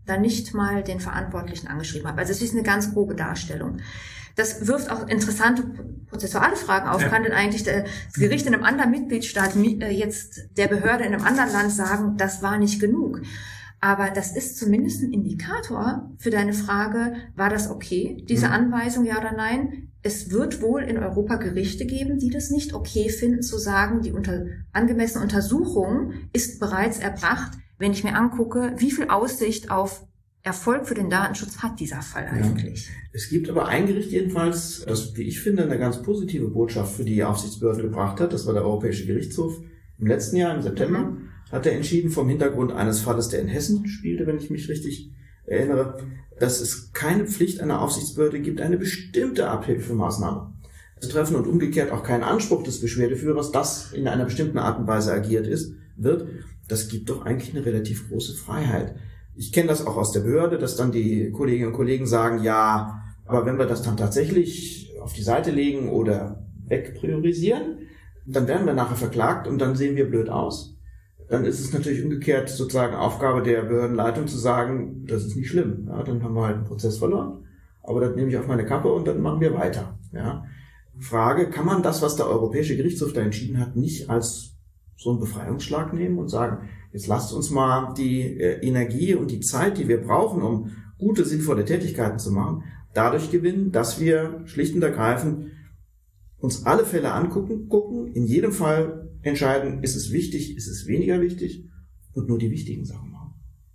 da nicht mal den Verantwortlichen angeschrieben habe. Also es ist eine ganz grobe Darstellung. Das wirft auch interessante prozessuale Fragen auf. Kann denn eigentlich das Gericht in einem anderen Mitgliedstaat jetzt der Behörde in einem anderen Land sagen, das war nicht genug? Aber das ist zumindest ein Indikator für deine Frage, war das okay, diese Anweisung, ja oder nein? Es wird wohl in Europa Gerichte geben, die das nicht okay finden, zu sagen, die angemessene Untersuchung ist bereits erbracht, wenn ich mir angucke, wie viel Aussicht auf Erfolg für den Datenschutz hat dieser Fall eigentlich. Ja. Es gibt aber ein Gericht jedenfalls, das, wie ich finde, eine ganz positive Botschaft für die Aufsichtsbehörden gebracht hat. Das war der Europäische Gerichtshof im letzten Jahr, im September. Hat er entschieden, vom Hintergrund eines Falles, der in Hessen spielte, wenn ich mich richtig erinnere, dass es keine Pflicht einer Aufsichtsbehörde gibt, eine bestimmte Abhilfemaßnahme zu treffen und umgekehrt auch keinen Anspruch des Beschwerdeführers, dass in einer bestimmten Art und Weise agiert wird. Das gibt doch eigentlich eine relativ große Freiheit. Ich kenne das auch aus der Behörde, dass dann die Kolleginnen und Kollegen sagen, ja, aber wenn wir das dann tatsächlich auf die Seite legen oder wegpriorisieren, dann werden wir nachher verklagt und dann sehen wir blöd aus. Dann ist es natürlich umgekehrt sozusagen Aufgabe der Behördenleitung zu sagen, das ist nicht schlimm. Ja, dann haben wir halt einen Prozess verloren, aber das nehme ich auf meine Kappe und dann machen wir weiter. Ja. Frage, kann man das, was der Europäische Gerichtshof da entschieden hat, nicht als so einen Befreiungsschlag nehmen und sagen, jetzt lasst uns mal die Energie und die Zeit, die wir brauchen, um gute, sinnvolle Tätigkeiten zu machen, dadurch gewinnen, dass wir schlicht und ergreifend uns alle Fälle gucken, in jedem Fall entscheiden, ist es wichtig, ist es weniger wichtig und nur die wichtigen Sachen machen.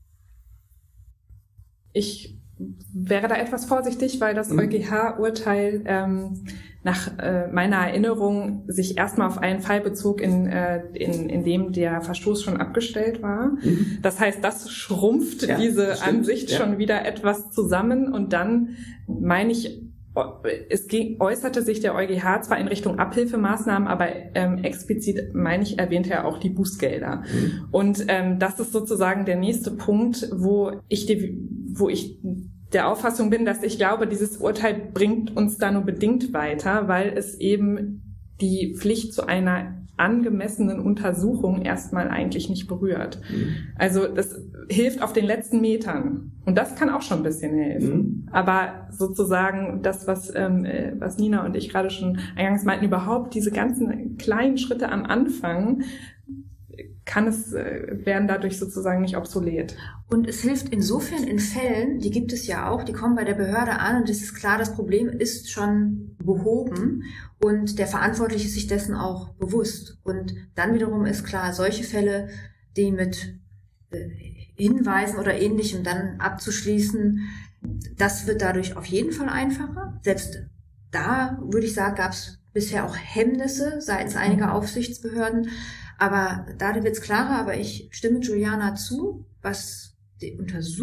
Ich wäre da etwas vorsichtig, weil das EuGH-Urteil nach meiner Erinnerung sich erstmal auf einen Fall bezog, in dem der Verstoß schon abgestellt war. Das heißt, das schrumpft diese Ansicht schon wieder etwas zusammen und dann meine ich, äußerte sich der EuGH zwar in Richtung Abhilfemaßnahmen, aber explizit, meine ich, erwähnte er auch die Bußgelder. Und das ist sozusagen der nächste Punkt, wo ich der Auffassung bin, dass ich glaube, dieses Urteil bringt uns da nur bedingt weiter, weil es eben die Pflicht zu einer angemessenen Untersuchung erstmal eigentlich nicht berührt. Also das hilft auf den letzten Metern. Und das kann auch schon ein bisschen helfen. Aber sozusagen das, was Nina und ich gerade schon eingangs meinten, überhaupt diese ganzen kleinen Schritte am Anfang, werden dadurch sozusagen nicht obsolet. Und es hilft insofern in Fällen, die gibt es ja auch, die kommen bei der Behörde an und es ist klar, das Problem ist schon behoben und der Verantwortliche ist sich dessen auch bewusst. Und dann wiederum ist klar, solche Fälle, die mit Hinweisen oder Ähnlichem dann abzuschließen, das wird dadurch auf jeden Fall einfacher. Selbst da, würde ich sagen, gab es bisher auch Hemmnisse seitens einiger Aufsichtsbehörden. Aber da wird es klarer, aber ich stimme Juliana zu, was die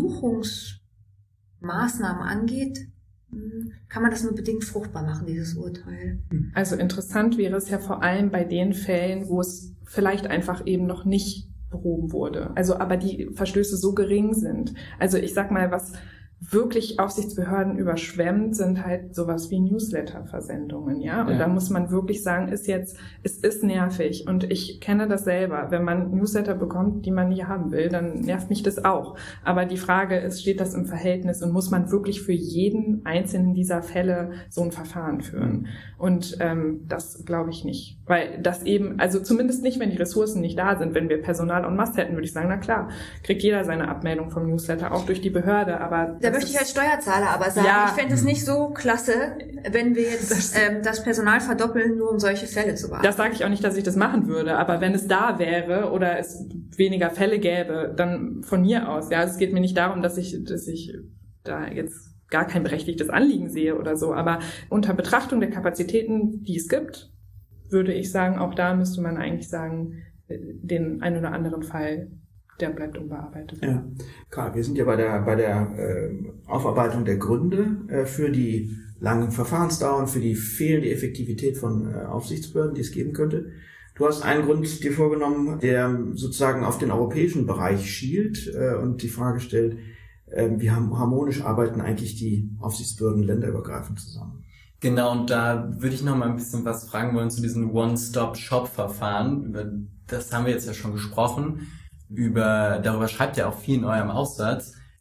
Untersuchungsmaßnahmen angeht, kann man das nur bedingt fruchtbar machen, dieses Urteil. Also interessant wäre es ja vor allem bei den Fällen, wo es vielleicht einfach eben noch nicht behoben wurde. Also aber die Verstöße so gering sind. Also ich sag mal, was wirklich Aufsichtsbehörden überschwemmt, sind halt sowas wie Newsletter-Versendungen, ja. Und da muss man wirklich sagen, es ist nervig. Und ich kenne das selber. Wenn man Newsletter bekommt, die man nie haben will, dann nervt mich das auch. Aber die Frage ist, steht das im Verhältnis und muss man wirklich für jeden einzelnen dieser Fälle so ein Verfahren führen? Und das glaube ich nicht. Weil das eben, also zumindest nicht, wenn die Ressourcen nicht da sind. Wenn wir Personal en masse hätten, würde ich sagen, na klar, kriegt jeder seine Abmeldung vom Newsletter, auch durch die Behörde, aber da möchte ich als Steuerzahler aber sagen, ich fände es nicht so klasse, wenn wir jetzt das Personal verdoppeln, nur um solche Fälle zu bearbeiten. Das sage ich auch nicht, dass ich das machen würde, aber wenn es da wäre oder es weniger Fälle gäbe, dann von mir aus. Ja, es geht mir nicht darum, dass ich da jetzt gar kein berechtigtes Anliegen sehe oder so, aber unter Betrachtung der Kapazitäten, die es gibt, würde ich sagen, auch da müsste man eigentlich sagen, den ein oder anderen Fall, der bleibt unbearbeitet. Ja, Karl, wir sind ja bei der Aufarbeitung der Gründe für die langen Verfahrensdauern, für die fehlende Effektivität von Aufsichtsbehörden, die es geben könnte. Du hast einen Grund dir vorgenommen, der sozusagen auf den europäischen Bereich schielt und die Frage stellt, wie harmonisch arbeiten eigentlich die Aufsichtsbehörden länderübergreifend zusammen? Genau, und da würde ich noch mal ein bisschen was fragen wollen zu diesem One-Stop-Shop-Verfahren. Über das haben wir jetzt ja schon gesprochen. Darüber schreibt ihr auch viel in eurem Aufsatz.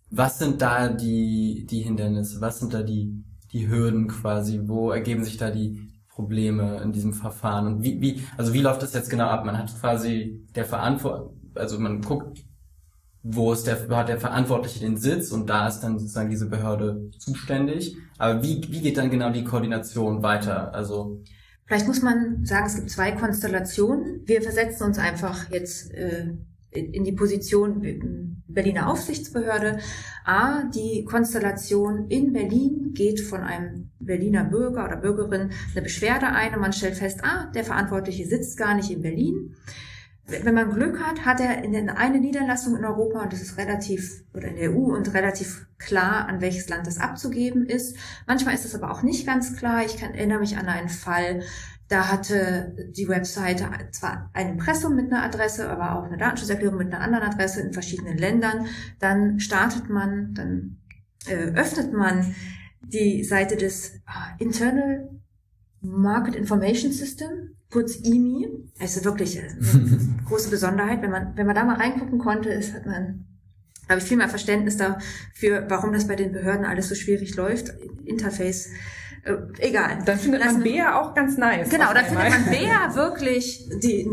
Was sind da die Hindernisse? Was sind da die Hürden quasi? Wo ergeben sich da die Probleme in diesem Verfahren? Und wie läuft das jetzt genau ab? Man hat quasi man guckt, hat der Verantwortliche den Sitz und da ist dann sozusagen diese Behörde zuständig. Aber wie geht dann genau die Koordination weiter? Also vielleicht muss man sagen, es gibt 2 Konstellationen. Wir versetzen uns einfach jetzt in die Position Berliner Aufsichtsbehörde. Die Konstellation in Berlin geht von einem Berliner Bürger oder Bürgerin eine Beschwerde ein und man stellt fest, der Verantwortliche sitzt gar nicht in Berlin. Wenn man Glück hat er eine Niederlassung in Europa und das ist oder in der EU und relativ klar, an welches Land das abzugeben ist. Manchmal ist es aber auch nicht ganz klar. Ich erinnere mich an einen Fall, da hatte die Webseite zwar ein Impressum mit einer Adresse, aber auch eine Datenschutzerklärung mit einer anderen Adresse in verschiedenen Ländern. Dann öffnet man die Seite des Internal Market Information System, kurz IMI. Also wirklich eine große Besonderheit. Wenn man da mal reingucken konnte, hat man, glaube ich, viel mehr Verständnis dafür, warum das bei den Behörden alles so schwierig läuft. Interface, egal. Dann findet man BEA auch ganz nice. Genau, dann findet man BEA wirklich die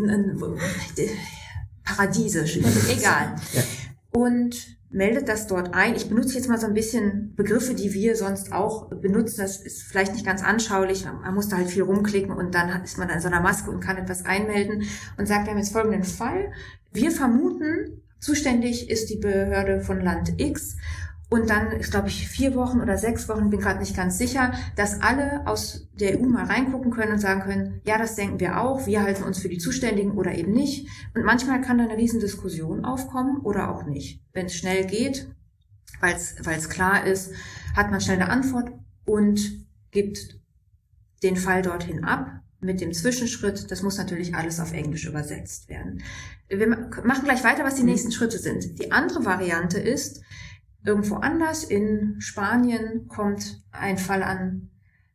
paradiesisch. Egal. Ja. Und meldet das dort ein. Ich benutze jetzt mal so ein bisschen Begriffe, die wir sonst auch benutzen. Das ist vielleicht nicht ganz anschaulich. Man muss da halt viel rumklicken und dann ist man in so einer Maske und kann etwas einmelden und sagt, wir haben jetzt folgenden Fall. Wir vermuten, zuständig ist die Behörde von Land X. Und dann ist, glaube ich, 4 Wochen oder 6 Wochen, bin gerade nicht ganz sicher, dass alle aus der EU mal reingucken können und sagen können, ja, das denken wir auch, wir halten uns für die Zuständigen oder eben nicht. Und manchmal kann da eine Riesendiskussion aufkommen oder auch nicht. Wenn es schnell geht, weil es klar ist, hat man schnell eine Antwort und gibt den Fall dorthin ab mit dem Zwischenschritt. Das muss natürlich alles auf Englisch übersetzt werden. Wir machen gleich weiter, was die nächsten Schritte sind. Die andere Variante ist, irgendwo anders in Spanien kommt ein Fall an,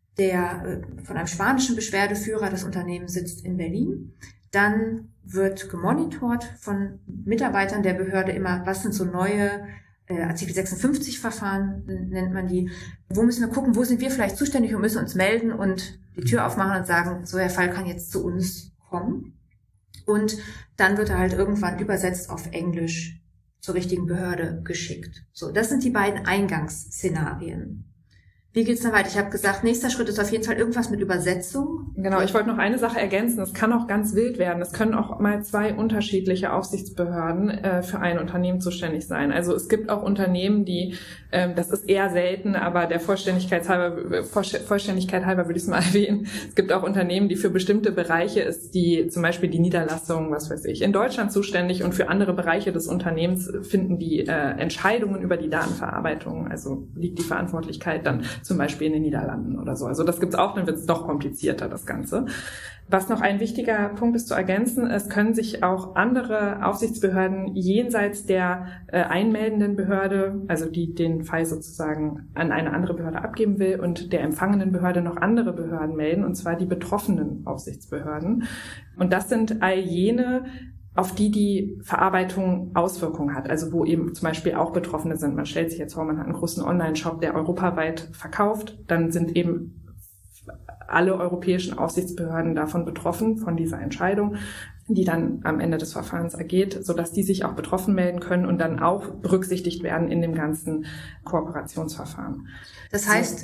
der von einem spanischen Beschwerdeführer, das Unternehmen sitzt in Berlin. Dann wird gemonitort von Mitarbeitern der Behörde immer, was sind so neue Artikel 56 Verfahren, nennt man die. Wo müssen wir gucken, wo sind wir vielleicht zuständig und müssen uns melden und die Tür aufmachen und sagen, so, der Fall kann jetzt zu uns kommen. Und dann wird er halt irgendwann übersetzt auf Englisch zur richtigen Behörde geschickt. So, das sind die beiden Eingangsszenarien. Wie geht's dann weiter? Ich habe gesagt, nächster Schritt ist auf jeden Fall irgendwas mit Übersetzung. Genau, ich wollte noch eine Sache ergänzen. Es kann auch ganz wild werden. Es können auch mal 2 unterschiedliche Aufsichtsbehörden für ein Unternehmen zuständig sein. Also es gibt auch Unternehmen, die, das ist eher selten, aber der Vollständigkeit halber würde ich es mal erwähnen. Es gibt auch Unternehmen, die für bestimmte Bereiche ist die, zum Beispiel die Niederlassung, was weiß ich, in Deutschland zuständig und für andere Bereiche des Unternehmens finden die Entscheidungen über die Datenverarbeitung, also liegt die Verantwortlichkeit dann zum Beispiel in den Niederlanden oder so. Also das gibt's auch, dann wird's noch komplizierter, das Ganze. Was noch ein wichtiger Punkt ist zu ergänzen, es können sich auch andere Aufsichtsbehörden jenseits der einmeldenden Behörde, also die den Fall sozusagen an eine andere Behörde abgeben will und der empfangenen Behörde noch andere Behörden melden, und zwar die betroffenen Aufsichtsbehörden. Und das sind all jene, auf die Verarbeitung Auswirkungen hat, also wo eben zum Beispiel auch Betroffene sind. Man stellt sich jetzt vor, man hat einen großen Online-Shop, der europaweit verkauft, dann sind eben alle europäischen Aufsichtsbehörden davon betroffen, von dieser Entscheidung, die dann am Ende des Verfahrens ergeht, sodass die sich auch betroffen melden können und dann auch berücksichtigt werden in dem ganzen Kooperationsverfahren. Das heißt,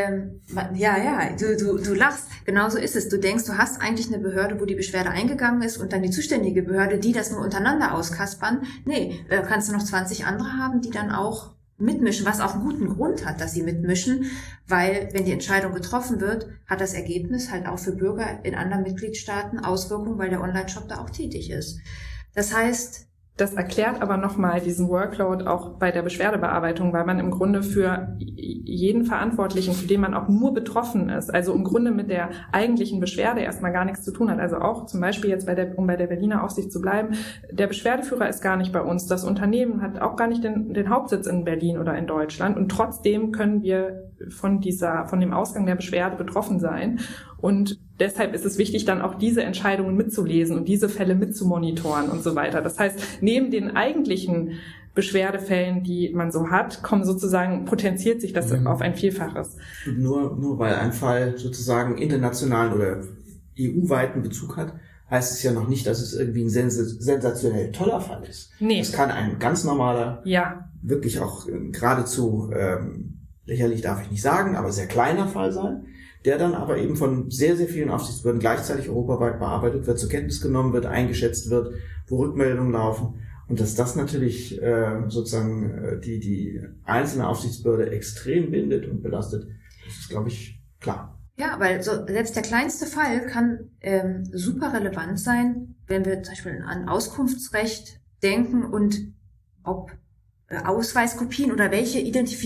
du lachst. Genauso ist es. Du denkst, du hast eigentlich eine Behörde, wo die Beschwerde eingegangen ist und dann die zuständige Behörde, die das nur untereinander auskaspern. Nee, kannst du noch 20 andere haben, die dann auch mitmischen, was auch einen guten Grund hat, dass sie mitmischen, weil wenn die Entscheidung getroffen wird, hat das Ergebnis halt auch für Bürger in anderen Mitgliedstaaten Auswirkungen, weil der Online-Shop da auch tätig ist. Das heißt, das erklärt aber nochmal diesen Workload auch bei der Beschwerdebearbeitung, weil man im Grunde für jeden Verantwortlichen, für den man auch nur betroffen ist, also im Grunde mit der eigentlichen Beschwerde erstmal gar nichts zu tun hat. Also auch zum Beispiel jetzt um bei der Berliner Aufsicht zu bleiben, der Beschwerdeführer ist gar nicht bei uns. Das Unternehmen hat auch gar nicht den Hauptsitz in Berlin oder in Deutschland und trotzdem können wir von dem Ausgang der Beschwerde betroffen sein. Und deshalb ist es wichtig, dann auch diese Entscheidungen mitzulesen und diese Fälle mitzumonitoren und so weiter. Das heißt, neben den eigentlichen Beschwerdefällen, die man so hat, potenziert sich das auf ein Vielfaches. Nur weil ein Fall sozusagen internationalen oder EU-weiten Bezug hat, heißt es ja noch nicht, dass es irgendwie ein sensationell toller Fall ist. Nee. Es kann ein ganz normaler, wirklich auch geradezu lächerlich darf ich nicht sagen, aber sehr kleiner Fall sein, der dann aber eben von sehr, sehr vielen Aufsichtsbehörden gleichzeitig europaweit bearbeitet wird, zur Kenntnis genommen wird, eingeschätzt wird, wo Rückmeldungen laufen. Und dass das natürlich sozusagen die einzelne Aufsichtsbehörde extrem bindet und belastet, das ist, glaube ich, klar. Ja, weil selbst der kleinste Fall kann super relevant sein, wenn wir zum Beispiel an Auskunftsrecht denken und ob Ausweiskopien oder welche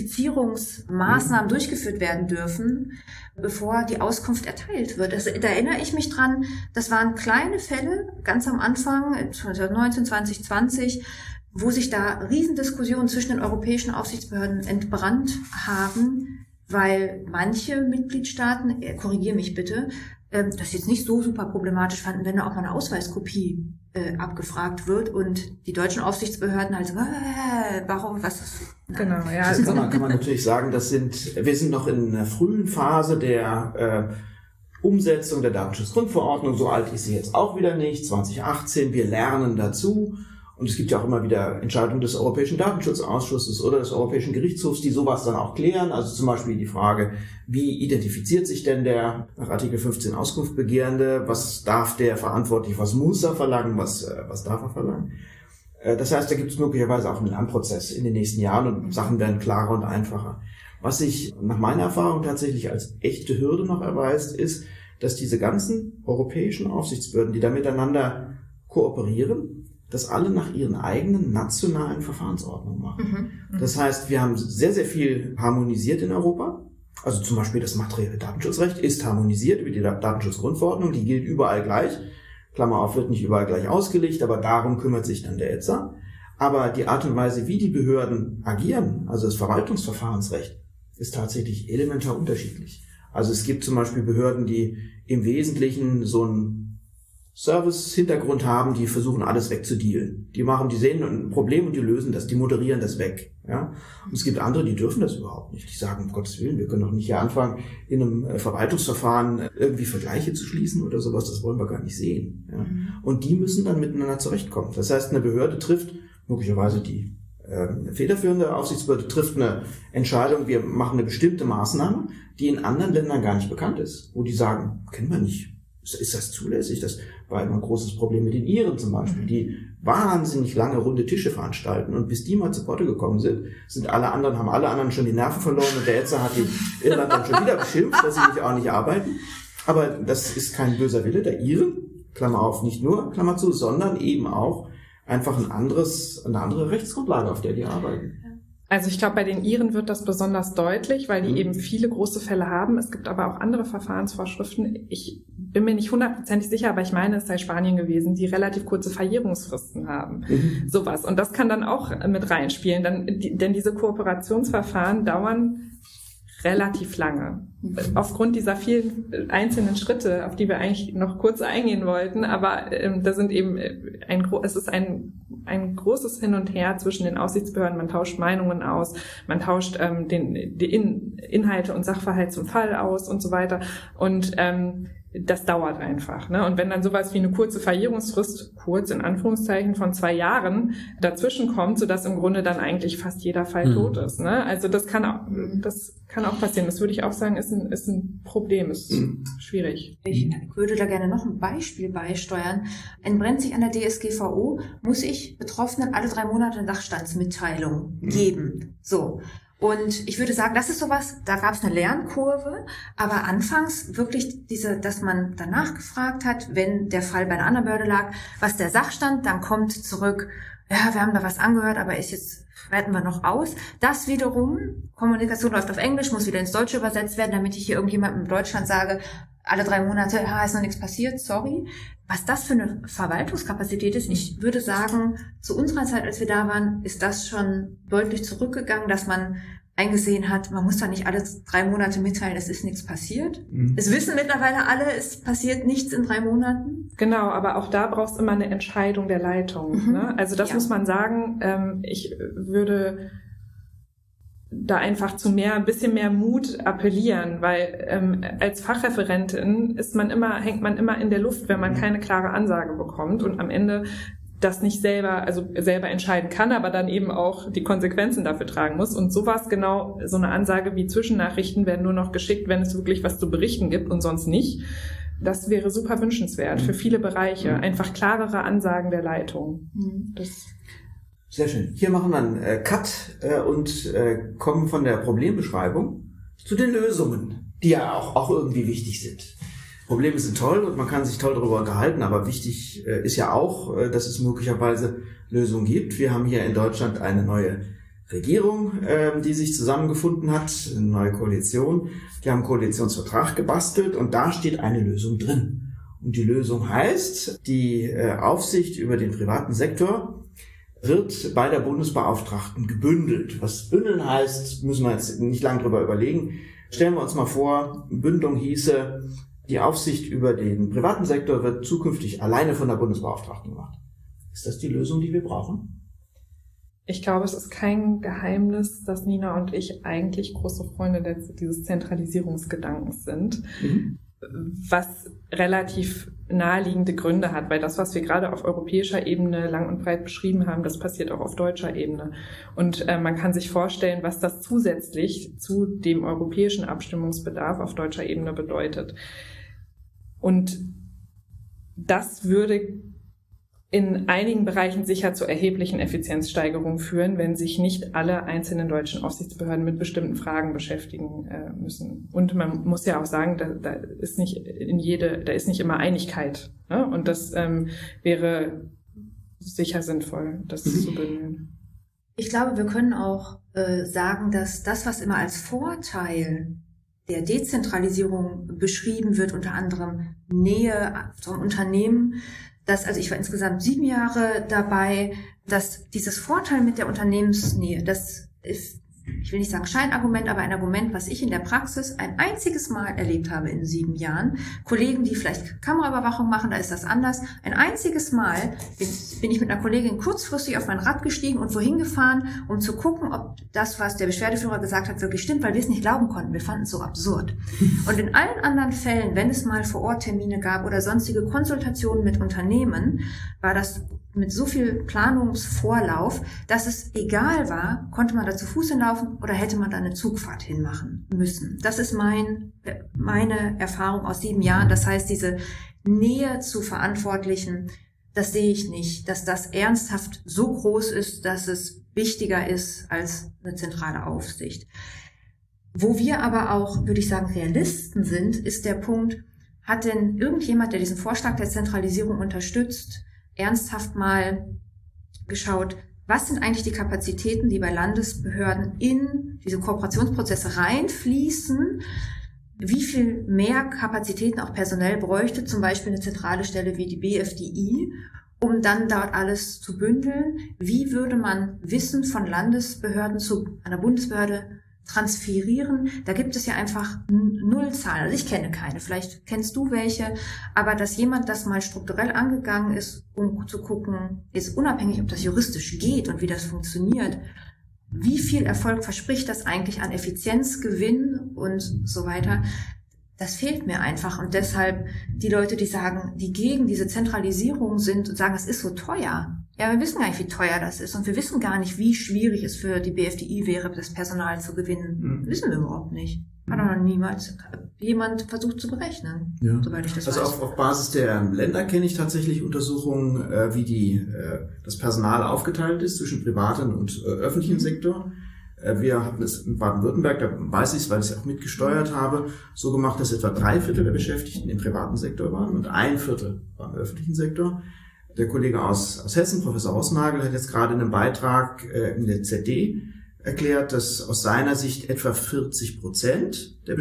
Identifizierungsmaßnahmen durchgeführt werden dürfen, bevor die Auskunft erteilt wird. Da erinnere ich mich dran, das waren kleine Fälle, ganz am Anfang, 2019, 2020, wo sich da Riesendiskussionen zwischen den europäischen Aufsichtsbehörden entbrannt haben, weil manche Mitgliedstaaten, korrigiere mich bitte, das jetzt nicht so super problematisch fanden, wenn da auch mal eine Ausweiskopie abgefragt wird und die deutschen Aufsichtsbehörden halt so, warum, was ist? Genau, ja. Das kann man natürlich sagen, wir sind noch in einer frühen Phase der Umsetzung der Datenschutzgrundverordnung. So alt ist sie jetzt auch wieder nicht, 2018. Wir lernen dazu. Und es gibt ja auch immer wieder Entscheidungen des Europäischen Datenschutzausschusses oder des Europäischen Gerichtshofs, die sowas dann auch klären. Also zum Beispiel die Frage, wie identifiziert sich denn der nach Artikel 15 Auskunftsbegehrende? Was darf der verantwortlich? Was muss er verlangen? Was darf er verlangen? Das heißt, da gibt es möglicherweise auch einen Lernprozess in den nächsten Jahren und Sachen werden klarer und einfacher. Was sich nach meiner Erfahrung tatsächlich als echte Hürde noch erweist, ist, dass diese ganzen europäischen Aufsichtsbehörden, die da miteinander kooperieren, das alle nach ihren eigenen nationalen Verfahrensordnungen machen. Das heißt, wir haben sehr, sehr viel harmonisiert in Europa. Also zum Beispiel das materielle Datenschutzrecht ist harmonisiert über die Datenschutzgrundverordnung, die gilt überall gleich. Klammer auf, wird nicht überall gleich ausgelegt, aber darum kümmert sich dann der ETSA. Aber die Art und Weise, wie die Behörden agieren, also das Verwaltungsverfahrensrecht, ist tatsächlich elementar unterschiedlich. Also es gibt zum Beispiel Behörden, die im Wesentlichen so einen Service-Hintergrund haben, die versuchen, alles wegzudealen. Die sehen ein Problem und die lösen das, die moderieren das weg. Ja? Und es gibt andere, die dürfen das überhaupt nicht. Die sagen, um Gottes Willen, wir können doch nicht hier anfangen, in einem Verwaltungsverfahren irgendwie Vergleiche zu schließen oder sowas, das wollen wir gar nicht sehen. Ja? Und die müssen dann miteinander zurechtkommen. Das heißt, eine Behörde trifft, möglicherweise die federführende Aufsichtsbehörde trifft eine Entscheidung, wir machen eine bestimmte Maßnahme, die in anderen Ländern gar nicht bekannt ist, wo die sagen, kennen wir nicht. Ist das zulässig? Das war immer ein großes Problem mit den Iren zum Beispiel, die wahnsinnig lange runde Tische veranstalten und bis die mal zu Potte gekommen haben alle anderen schon die Nerven verloren und der ETSA hat die Irland dann schon wieder beschimpft, dass sie auch nicht arbeiten. Aber das ist kein böser Wille der Iren, Klammer auf, nicht nur, Klammer zu, sondern eben auch einfach eine andere Rechtsgrundlage, auf der die arbeiten. Also ich glaube, bei den Iren wird das besonders deutlich, weil die eben viele große Fälle haben. Es gibt aber auch andere Verfahrensvorschriften. Ich bin mir nicht 100% sicher, aber ich meine, es sei Spanien gewesen, die relativ kurze Verjährungsfristen haben. Sowas. Und das kann dann auch mit reinspielen, denn diese Kooperationsverfahren dauern relativ lange. Aufgrund dieser vielen einzelnen Schritte, auf die wir eigentlich noch kurz eingehen wollten, aber da sind eben es ist ein großes Hin und Her zwischen den Aufsichtsbehörden. Man tauscht Meinungen aus, man tauscht die Inhalte und Sachverhalt zum Fall aus und so weiter. Und das dauert einfach, ne? Und wenn dann sowas wie eine kurze Verjährungsfrist, kurz in Anführungszeichen, von 2 Jahren dazwischen kommt, sodass im Grunde dann eigentlich fast jeder Fall tot ist, ne? Also das kann auch passieren. Das würde ich auch sagen, ist ein Problem, ist schwierig. Ich würde da gerne noch ein Beispiel beisteuern. Entbrennt sich an der DSGVO, muss ich Betroffenen alle 3 Monate eine Sachstandsmitteilung geben. So. Und ich würde sagen, das ist sowas, da gab es eine Lernkurve, aber anfangs wirklich dass man danach gefragt hat, wenn der Fall bei einer anderen Behörde lag, was der Sachstand, dann kommt zurück, ja, wir haben da was angehört, aber werten wir noch aus. Das wiederum, Kommunikation läuft auf Englisch, muss wieder ins Deutsche übersetzt werden, damit ich hier irgendjemandem in Deutschland sage, alle 3 Monate, ist noch nichts passiert, sorry. Was das für eine Verwaltungskapazität ist, ich würde sagen, zu unserer Zeit, als wir da waren, ist das schon deutlich zurückgegangen, dass man eingesehen hat, man muss doch nicht alle 3 Monate mitteilen, es ist nichts passiert. Es wissen mittlerweile alle, es passiert nichts in 3 Monaten. Genau, aber auch da brauchst du immer eine Entscheidung der Leitung. Ne? Also das muss man sagen. Ich würde da einfach zu ein bisschen mehr Mut appellieren, weil als Fachreferentin hängt man immer in der Luft, wenn man keine klare Ansage bekommt und am Ende das nicht selber entscheiden kann, aber dann eben auch die Konsequenzen dafür tragen muss. Und so war es genau so eine Ansage wie Zwischennachrichten werden nur noch geschickt, wenn es wirklich was zu berichten gibt und sonst nicht. Das wäre super wünschenswert für viele Bereiche. Einfach klarere Ansagen der Leitung. Sehr schön. Hier machen wir einen Cut und kommen von der Problembeschreibung zu den Lösungen, die ja auch irgendwie wichtig sind. Probleme sind toll und man kann sich toll darüber unterhalten, aber wichtig ist ja auch, dass es möglicherweise Lösungen gibt. Wir haben hier in Deutschland eine neue Regierung, die sich zusammengefunden hat, eine neue Koalition. Die haben einen Koalitionsvertrag gebastelt und da steht eine Lösung drin. Und die Lösung heißt, die Aufsicht über den privaten Sektor wird bei der Bundesbeauftragten gebündelt. Was bündeln heißt, müssen wir jetzt nicht lange drüber überlegen. Stellen wir uns mal vor, Bündelung hieße, die Aufsicht über den privaten Sektor wird zukünftig alleine von der Bundesbeauftragten gemacht. Ist das die Lösung, die wir brauchen? Ich glaube, es ist kein Geheimnis, dass Nina und ich eigentlich große Freunde dieses Zentralisierungsgedankens sind, was relativ naheliegende Gründe hat, weil das, was wir gerade auf europäischer Ebene lang und breit beschrieben haben, das passiert auch auf deutscher Ebene. Und man kann sich vorstellen, was das zusätzlich zu dem europäischen Abstimmungsbedarf auf deutscher Ebene bedeutet. Und das würde in einigen Bereichen sicher zu erheblichen Effizienzsteigerungen führen, wenn sich nicht alle einzelnen deutschen Aufsichtsbehörden mit bestimmten Fragen beschäftigen müssen. Und man muss ja auch sagen, da ist nicht immer Einigkeit. Ne? Und das wäre sicher sinnvoll, das zu bündeln. Ich glaube, wir können auch sagen, dass das, was immer als Vorteil der Dezentralisierung beschrieben wird, unter anderem Nähe zum Unternehmen, also ich war insgesamt 7 Jahre dabei, dass dieses Vorteil mit der Unternehmensnähe, das ist, ich will nicht sagen Scheinargument, aber ein Argument, was ich in der Praxis ein einziges Mal erlebt habe in 7 Jahren. Kollegen, die vielleicht Kameraüberwachung machen, da ist das anders. Ein einziges Mal bin ich mit einer Kollegin kurzfristig auf mein Rad gestiegen und wohin gefahren, um zu gucken, ob das, was der Beschwerdeführer gesagt hat, wirklich stimmt, weil wir es nicht glauben konnten. Wir fanden es so absurd. Und in allen anderen Fällen, wenn es mal Vor-Ort-Termine gab oder sonstige Konsultationen mit Unternehmen, war das mit so viel Planungsvorlauf, dass es egal war, konnte man da zu Fuß hinlaufen oder hätte man da eine Zugfahrt hinmachen müssen. Das ist meine Erfahrung aus 7 Jahren. Das heißt, diese Nähe zu Verantwortlichen, das sehe ich nicht, dass das ernsthaft so groß ist, dass es wichtiger ist als eine zentrale Aufsicht. Wo wir aber auch, würde ich sagen, Realisten sind, ist der Punkt, hat denn irgendjemand, der diesen Vorschlag der Zentralisierung unterstützt, ernsthaft mal geschaut, was sind eigentlich die Kapazitäten, die bei Landesbehörden in diese Kooperationsprozesse reinfließen, wie viel mehr Kapazitäten auch personell bräuchte, zum Beispiel eine zentrale Stelle wie die BFDI, um dann dort alles zu bündeln. Wie würde man Wissen von Landesbehörden zu einer Bundesbehörde transferieren? Da gibt es ja einfach Nullzahlen. Also ich kenne keine, vielleicht kennst du welche, aber dass jemand das mal strukturell angegangen ist, um zu gucken, jetzt unabhängig, ob das juristisch geht und wie das funktioniert, wie viel Erfolg verspricht das eigentlich an Effizienzgewinn und so weiter, das fehlt mir einfach. Und deshalb die Leute, die sagen, die gegen diese Zentralisierung sind und sagen, es ist so teuer. Ja, wir wissen gar nicht, wie teuer das ist und wir wissen gar nicht, wie schwierig es für die BFDI wäre, das Personal zu gewinnen. Wissen wir überhaupt nicht. Hat auch noch niemals jemand versucht zu berechnen, soweit ich das weiß. Also auf Basis der Länder kenne ich tatsächlich Untersuchungen, wie das Personal aufgeteilt ist zwischen privaten und öffentlichen Sektor. Wir hatten es in Baden-Württemberg, da weiß ich es, weil ich es auch mitgesteuert habe, so gemacht, dass etwa 3/4 der Beschäftigten im privaten Sektor waren und 1/4 war im öffentlichen Sektor. Der Kollege aus Hessen, Professor Hausnagel, hat jetzt gerade in einem Beitrag in der ZD erklärt, dass aus seiner Sicht etwa 40% der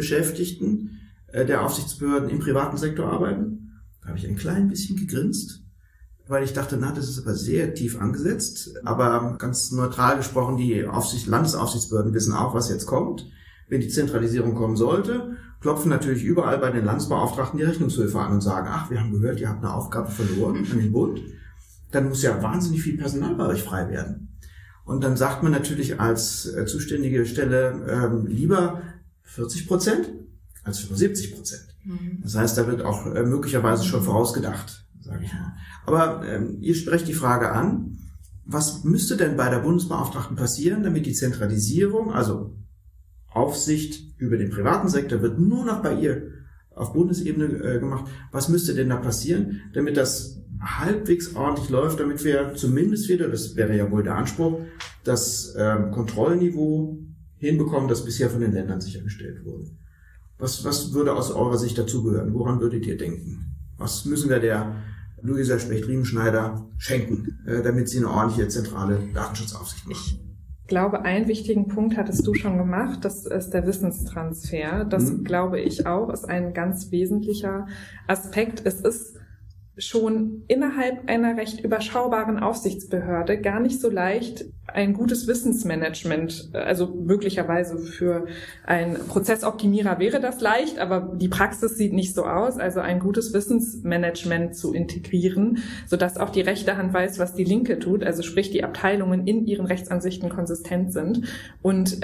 Beschäftigten der Aufsichtsbehörden im privaten Sektor arbeiten. Da habe ich ein klein bisschen gegrinst, weil ich dachte, das ist aber sehr tief angesetzt. Aber ganz neutral gesprochen, die Landesaufsichtsbehörden wissen auch, was jetzt kommt. Wenn die Zentralisierung kommen sollte, klopfen natürlich überall bei den Landesbeauftragten die Rechnungshöfe an und sagen, wir haben gehört, ihr habt eine Aufgabe verloren an den Bund. Dann muss ja wahnsinnig viel Personal bei euch frei werden. Und dann sagt man natürlich als zuständige Stelle lieber 40% als 75%. Das heißt, da wird auch möglicherweise schon vorausgedacht, sage ich mal. Aber ihr sprecht die Frage an, was müsste denn bei der Bundesbeauftragten passieren, damit die Zentralisierung, also Aufsicht über den privaten Sektor, wird nur noch bei ihr auf Bundesebene gemacht. Was müsste denn da passieren, damit das halbwegs ordentlich läuft, damit wir zumindest wieder, das wäre ja wohl der Anspruch, das Kontrollniveau hinbekommen, das bisher von den Ländern sichergestellt wurde? Was würde aus eurer Sicht dazugehören? Woran würdet ihr denken? Was müssen wir der Luisa Specht-Riemenschneider schenken, damit sie eine ordentliche zentrale Datenschutzaufsicht macht? Ich glaube, einen wichtigen Punkt hattest du schon gemacht, das ist der Wissenstransfer. Das glaube ich auch, ist ein ganz wesentlicher Aspekt. Es ist schon innerhalb einer recht überschaubaren Aufsichtsbehörde gar nicht so leicht, ein gutes Wissensmanagement, also möglicherweise für einen Prozessoptimierer wäre das leicht, aber die Praxis sieht nicht so aus, also ein gutes Wissensmanagement zu integrieren, sodass auch die rechte Hand weiß, was die linke tut, also sprich die Abteilungen in ihren Rechtsansichten konsistent sind und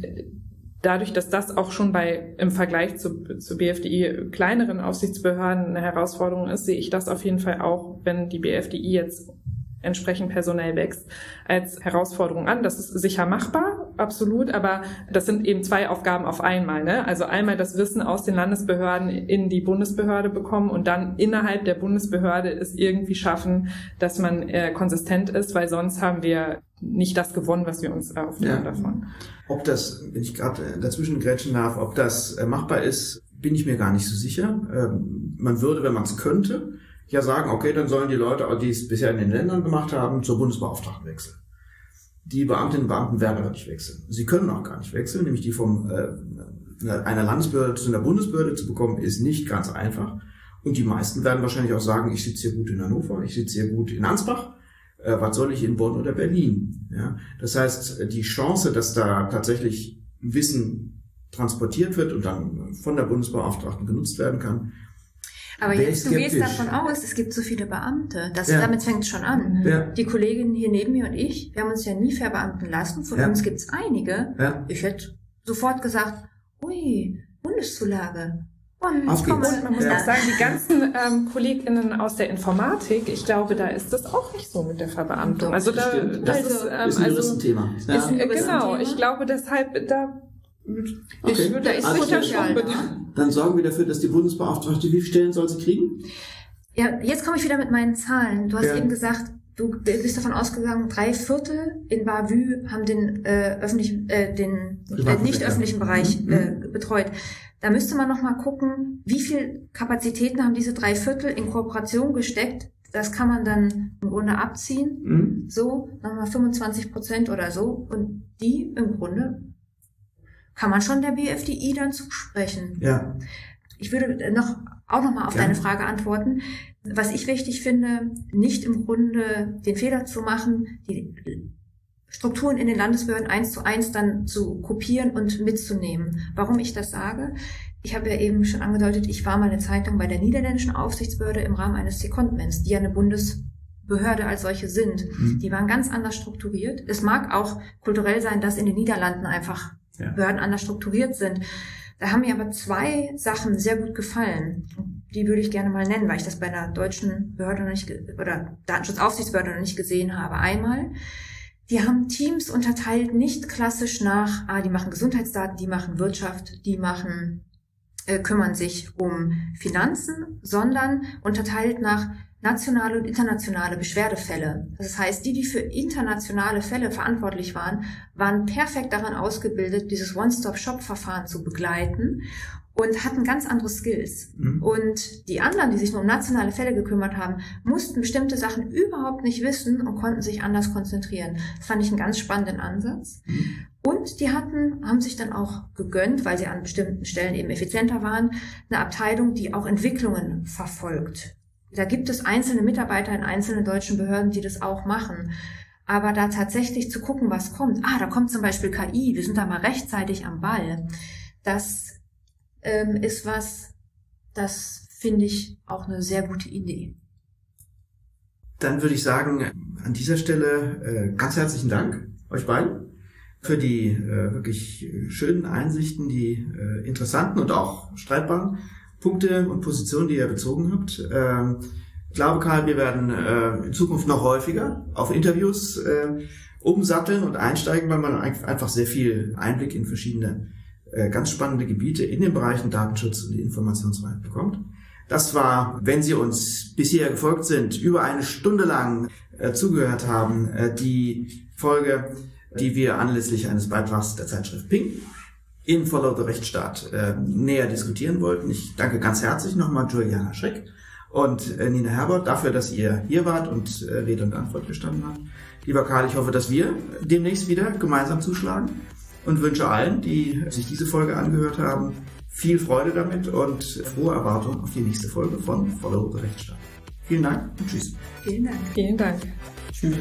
dadurch, dass das auch schon im Vergleich zu BFDI kleineren Aufsichtsbehörden eine Herausforderung ist, sehe ich das auf jeden Fall auch, wenn die BFDI jetzt entsprechend personell wächst, als Herausforderung an. Das ist sicher machbar, absolut, aber das sind eben zwei Aufgaben auf einmal, ne? Also einmal das Wissen aus den Landesbehörden in die Bundesbehörde bekommen und dann innerhalb der Bundesbehörde es irgendwie schaffen, dass man konsistent ist, weil sonst haben wir nicht das gewonnen, was wir uns erhofft haben davon. Ob das, wenn ich gerade dazwischen grätschen darf, ob das machbar ist, bin ich mir gar nicht so sicher. Man würde, wenn man es könnte, ja sagen, okay, dann sollen die Leute, die es bisher in den Ländern gemacht haben, zur Bundesbeauftragten wechseln. Die Beamtinnen und Beamten werden aber nicht wechseln. Sie können auch gar nicht wechseln, nämlich die von einer Landesbehörde zu einer Bundesbehörde zu bekommen, ist nicht ganz einfach. Und die meisten werden wahrscheinlich auch sagen, ich sitze hier gut in Hannover, ich sitze hier gut in Ansbach, was soll ich in Bonn oder Berlin? Ja, das heißt, die Chance, dass da tatsächlich Wissen transportiert wird und dann von der Bundesbeauftragten genutzt werden kann. Aber jetzt, du gehst davon aus, es gibt so viele Beamte. Damit fängt es schon an. Ja. Die Kollegin hier neben mir und ich, wir haben uns ja nie verbeamten lassen. Von uns gibt es einige. Ja. Ich hätte sofort gesagt, ui, Bundeszulage. Und man muss auch sagen, die ganzen KollegInnen aus der Informatik, ich glaube, da ist das auch nicht so mit der Verbeamtung. Also das ist ein Juristenthema. Ja. Genau, ich glaube deshalb, Dann sorgen wir dafür, dass die Bundesbeauftragte, wie viele Stellen soll sie kriegen? Ja, jetzt komme ich wieder mit meinen Zahlen. Du hast eben gesagt, du bist davon ausgegangen, 3/4 in Bavü haben den nicht öffentlichen Bereich betreut. Da müsste man noch mal gucken, wie viel Kapazitäten haben diese 3/4 in Kooperation gesteckt. Das kann man dann im Grunde abziehen. So, nochmal 25% oder so. Und die im Grunde kann man schon der BFDI dann zusprechen. Ja. Ich würde auch noch mal auf deine Frage antworten. Was ich wichtig finde, nicht im Grunde den Fehler zu machen, die Strukturen in den Landesbehörden 1:1 dann zu kopieren und mitzunehmen. Warum ich das sage? Ich habe ja eben schon angedeutet, ich war mal eine Zeit lang bei der niederländischen Aufsichtsbehörde im Rahmen eines Secondments, die ja eine Bundesbehörde als solche sind. Die waren ganz anders strukturiert. Es mag auch kulturell sein, dass in den Niederlanden einfach Behörden anders strukturiert sind. Da haben mir aber 2 Sachen sehr gut gefallen. Die würde ich gerne mal nennen, weil ich das bei einer deutschen Behörde noch nicht, oder Datenschutzaufsichtsbehörde noch nicht gesehen habe. Einmal, die haben Teams unterteilt, nicht klassisch nach, die machen Gesundheitsdaten, die machen Wirtschaft, die kümmern sich um Finanzen, sondern unterteilt nach nationale und internationale Beschwerdefälle. Das heißt, die für internationale Fälle verantwortlich waren perfekt daran ausgebildet, dieses One-Stop-Shop-Verfahren zu begleiten und hatten ganz andere Skills. Und die anderen, die sich nur um nationale Fälle gekümmert haben, mussten bestimmte Sachen überhaupt nicht wissen und konnten sich anders konzentrieren. Das fand ich einen ganz spannenden Ansatz. Und die haben sich dann auch gegönnt, weil sie an bestimmten Stellen eben effizienter waren, eine Abteilung, die auch Entwicklungen verfolgt. Da gibt es einzelne Mitarbeiter in einzelnen deutschen Behörden, die das auch machen. Aber da tatsächlich zu gucken, was kommt. Da kommt zum Beispiel KI, wir sind da mal rechtzeitig am Ball. Das ist was, das finde ich auch eine sehr gute Idee. Dann würde ich sagen, an dieser Stelle ganz herzlichen Dank euch beiden für die wirklich schönen Einsichten, die interessanten und auch streitbaren Punkte und Positionen, die ihr bezogen habt. Ich glaube, Karl, wir werden in Zukunft noch häufiger auf Interviews umsatteln und einsteigen, weil man einfach sehr viel Einblick in verschiedene ganz spannende Gebiete in den Bereichen Datenschutz und Informationsfreiheit bekommt. Das war, wenn Sie uns bisher gefolgt sind, über eine Stunde lang zugehört haben, die Folge, die wir anlässlich eines Beitrags der Zeitschrift Ping in Follow the Rechtsstaat näher diskutieren wollten. Ich danke ganz herzlich nochmal Juliana Schreck und Nina Herbert dafür, dass ihr hier wart und Rede und Antwort gestanden habt. Lieber Karl, ich hoffe, dass wir demnächst wieder gemeinsam zuschlagen und wünsche allen, die sich diese Folge angehört haben, viel Freude damit und frohe Erwartung auf die nächste Folge von Follow the Rechtsstaat. Vielen Dank und tschüss. Vielen Dank. Vielen Dank. Tschüss.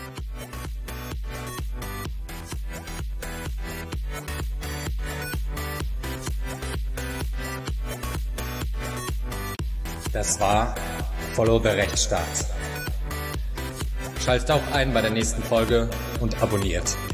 Das war Follow the Rechtsstaat. Schaltet auch ein bei der nächsten Folge und abonniert.